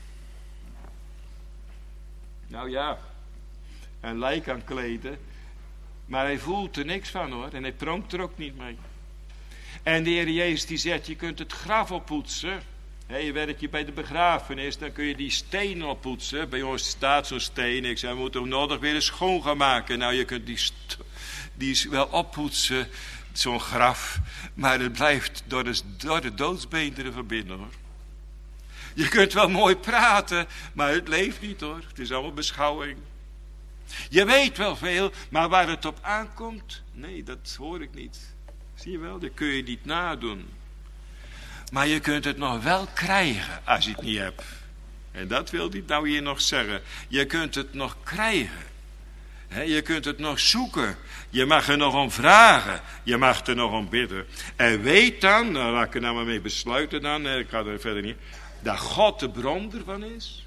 Nou ja, een lijk aankleden. Maar hij voelt er niks van hoor. En hij pronkt er ook niet mee. En de Heer Jezus die zegt, je kunt het graf oppoetsen. Je werkt je bij de begrafenis, dan kun je die steen oppoetsen. Bij ons staat zo'n steen. Ik zei, we moeten hem nodig weer eens schoon gaan maken. Nou, je kunt die wel oppoetsen, zo'n graf. Maar het blijft door de doodsbeenderen verbinden hoor. Je kunt wel mooi praten, maar het leeft niet hoor. Het is allemaal beschouwing. Je weet wel veel, maar waar het op aankomt, nee, dat hoor ik niet. Zie je wel, dat kun je niet nadoen. Maar je kunt het nog wel krijgen als je het niet hebt. En dat wil hij nou hier nog zeggen. Je kunt het nog krijgen. Je kunt het nog zoeken. Je mag er nog om vragen. Je mag er nog om bidden. En weet dan, nou laat ik er nou maar mee besluiten dan. Ik ga er verder niet. Dat God de bron ervan is.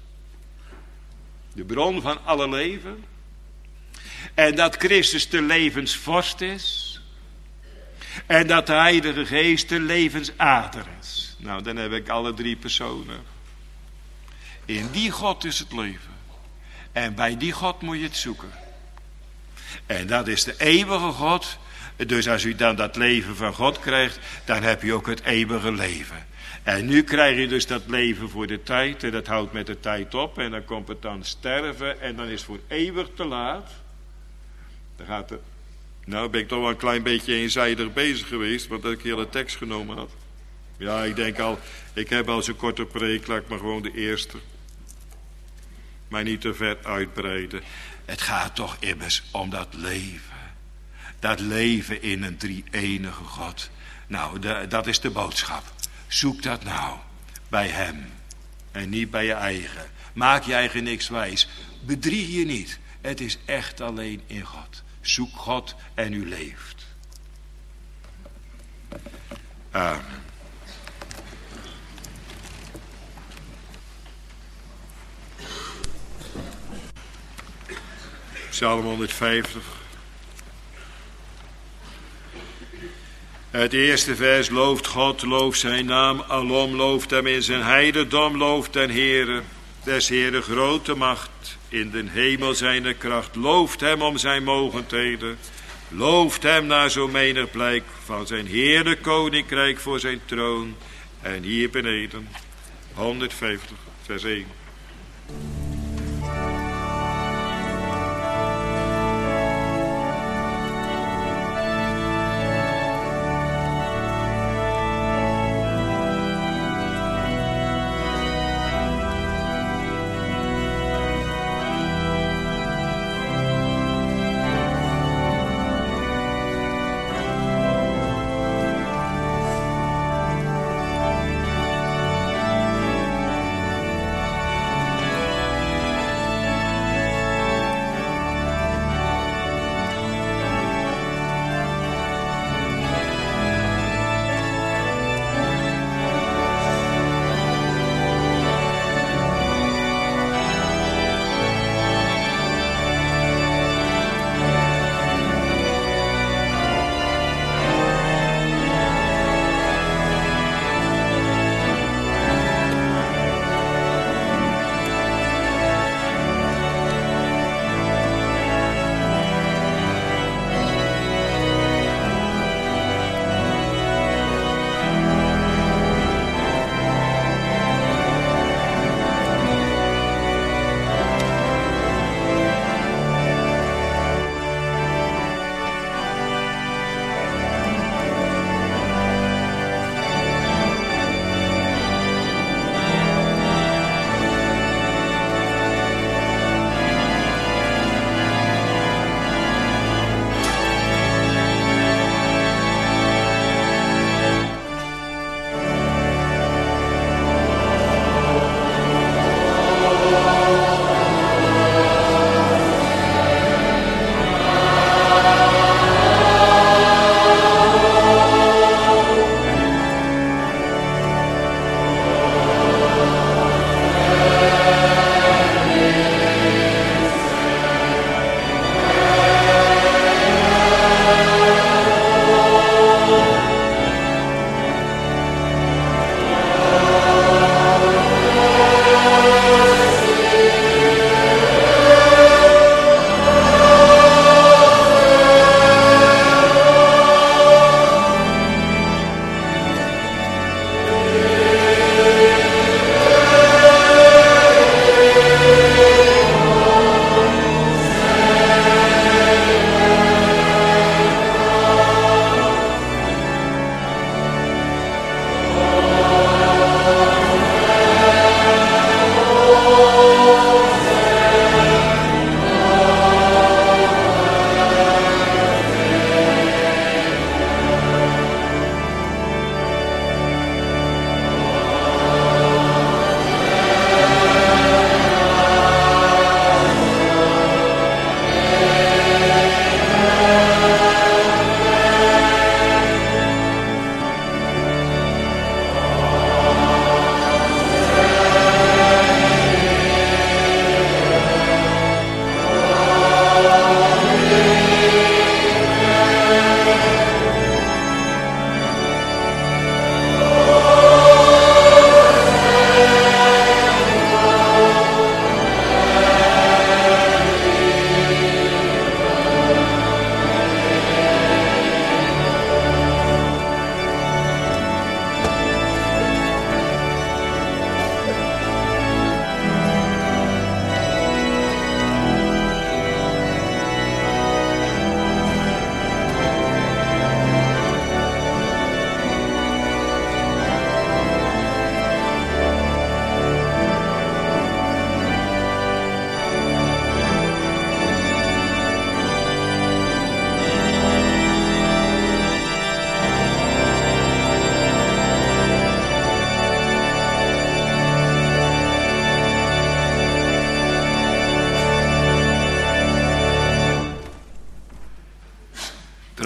De bron van alle leven. En dat Christus de levensvorst is. En dat de Heilige Geest de levensader is. Nou, dan heb ik alle drie personen. In die God is het leven. En bij die God moet je het zoeken. En dat is de eeuwige God. Dus als u dan dat leven van God krijgt, dan heb je ook het eeuwige leven. En nu krijg je dus dat leven voor de tijd. En dat houdt met de tijd op. En dan komt het dan sterven. En dan is het voor eeuwig te laat. Dan gaat het. Nou ben ik toch wel een klein beetje eenzijdig bezig geweest, want dat ik de hele tekst genomen had. Ja, ik heb al zo'n korte preek, laat ik maar gewoon de eerste. Maar niet te ver uitbreiden. Het gaat toch immers om dat leven. Dat leven in een drie-enige God. Nou, dat is de boodschap. Zoek dat nou bij hem. En niet bij je eigen. Maak je eigen niks wijs. Bedrieg je niet. Het is echt alleen in God. Zoek God en u leeft. Amen. Psalm 150. Het eerste vers, looft God, looft zijn naam, alom looft hem in zijn heiligdom, looft den Heere, des Heere grote macht, in den hemel zijn kracht, looft hem om zijn mogendheden, looft hem naar zo menig blijk van zijn heerlijk koninkrijk voor zijn troon, en hier beneden, 150, vers 1.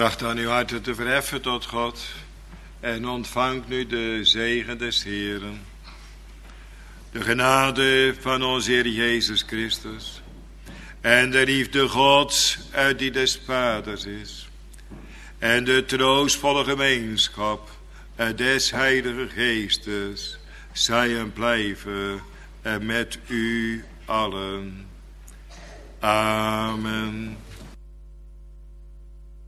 Tracht dan uw harten te verheffen tot God en ontvangt nu de zegen des Heeren. De genade van onze Heer Jezus Christus en de liefde Gods uit die des Vaders is en de troostvolle gemeenschap des Heilige Geestes zij en blijven met u allen. Amen.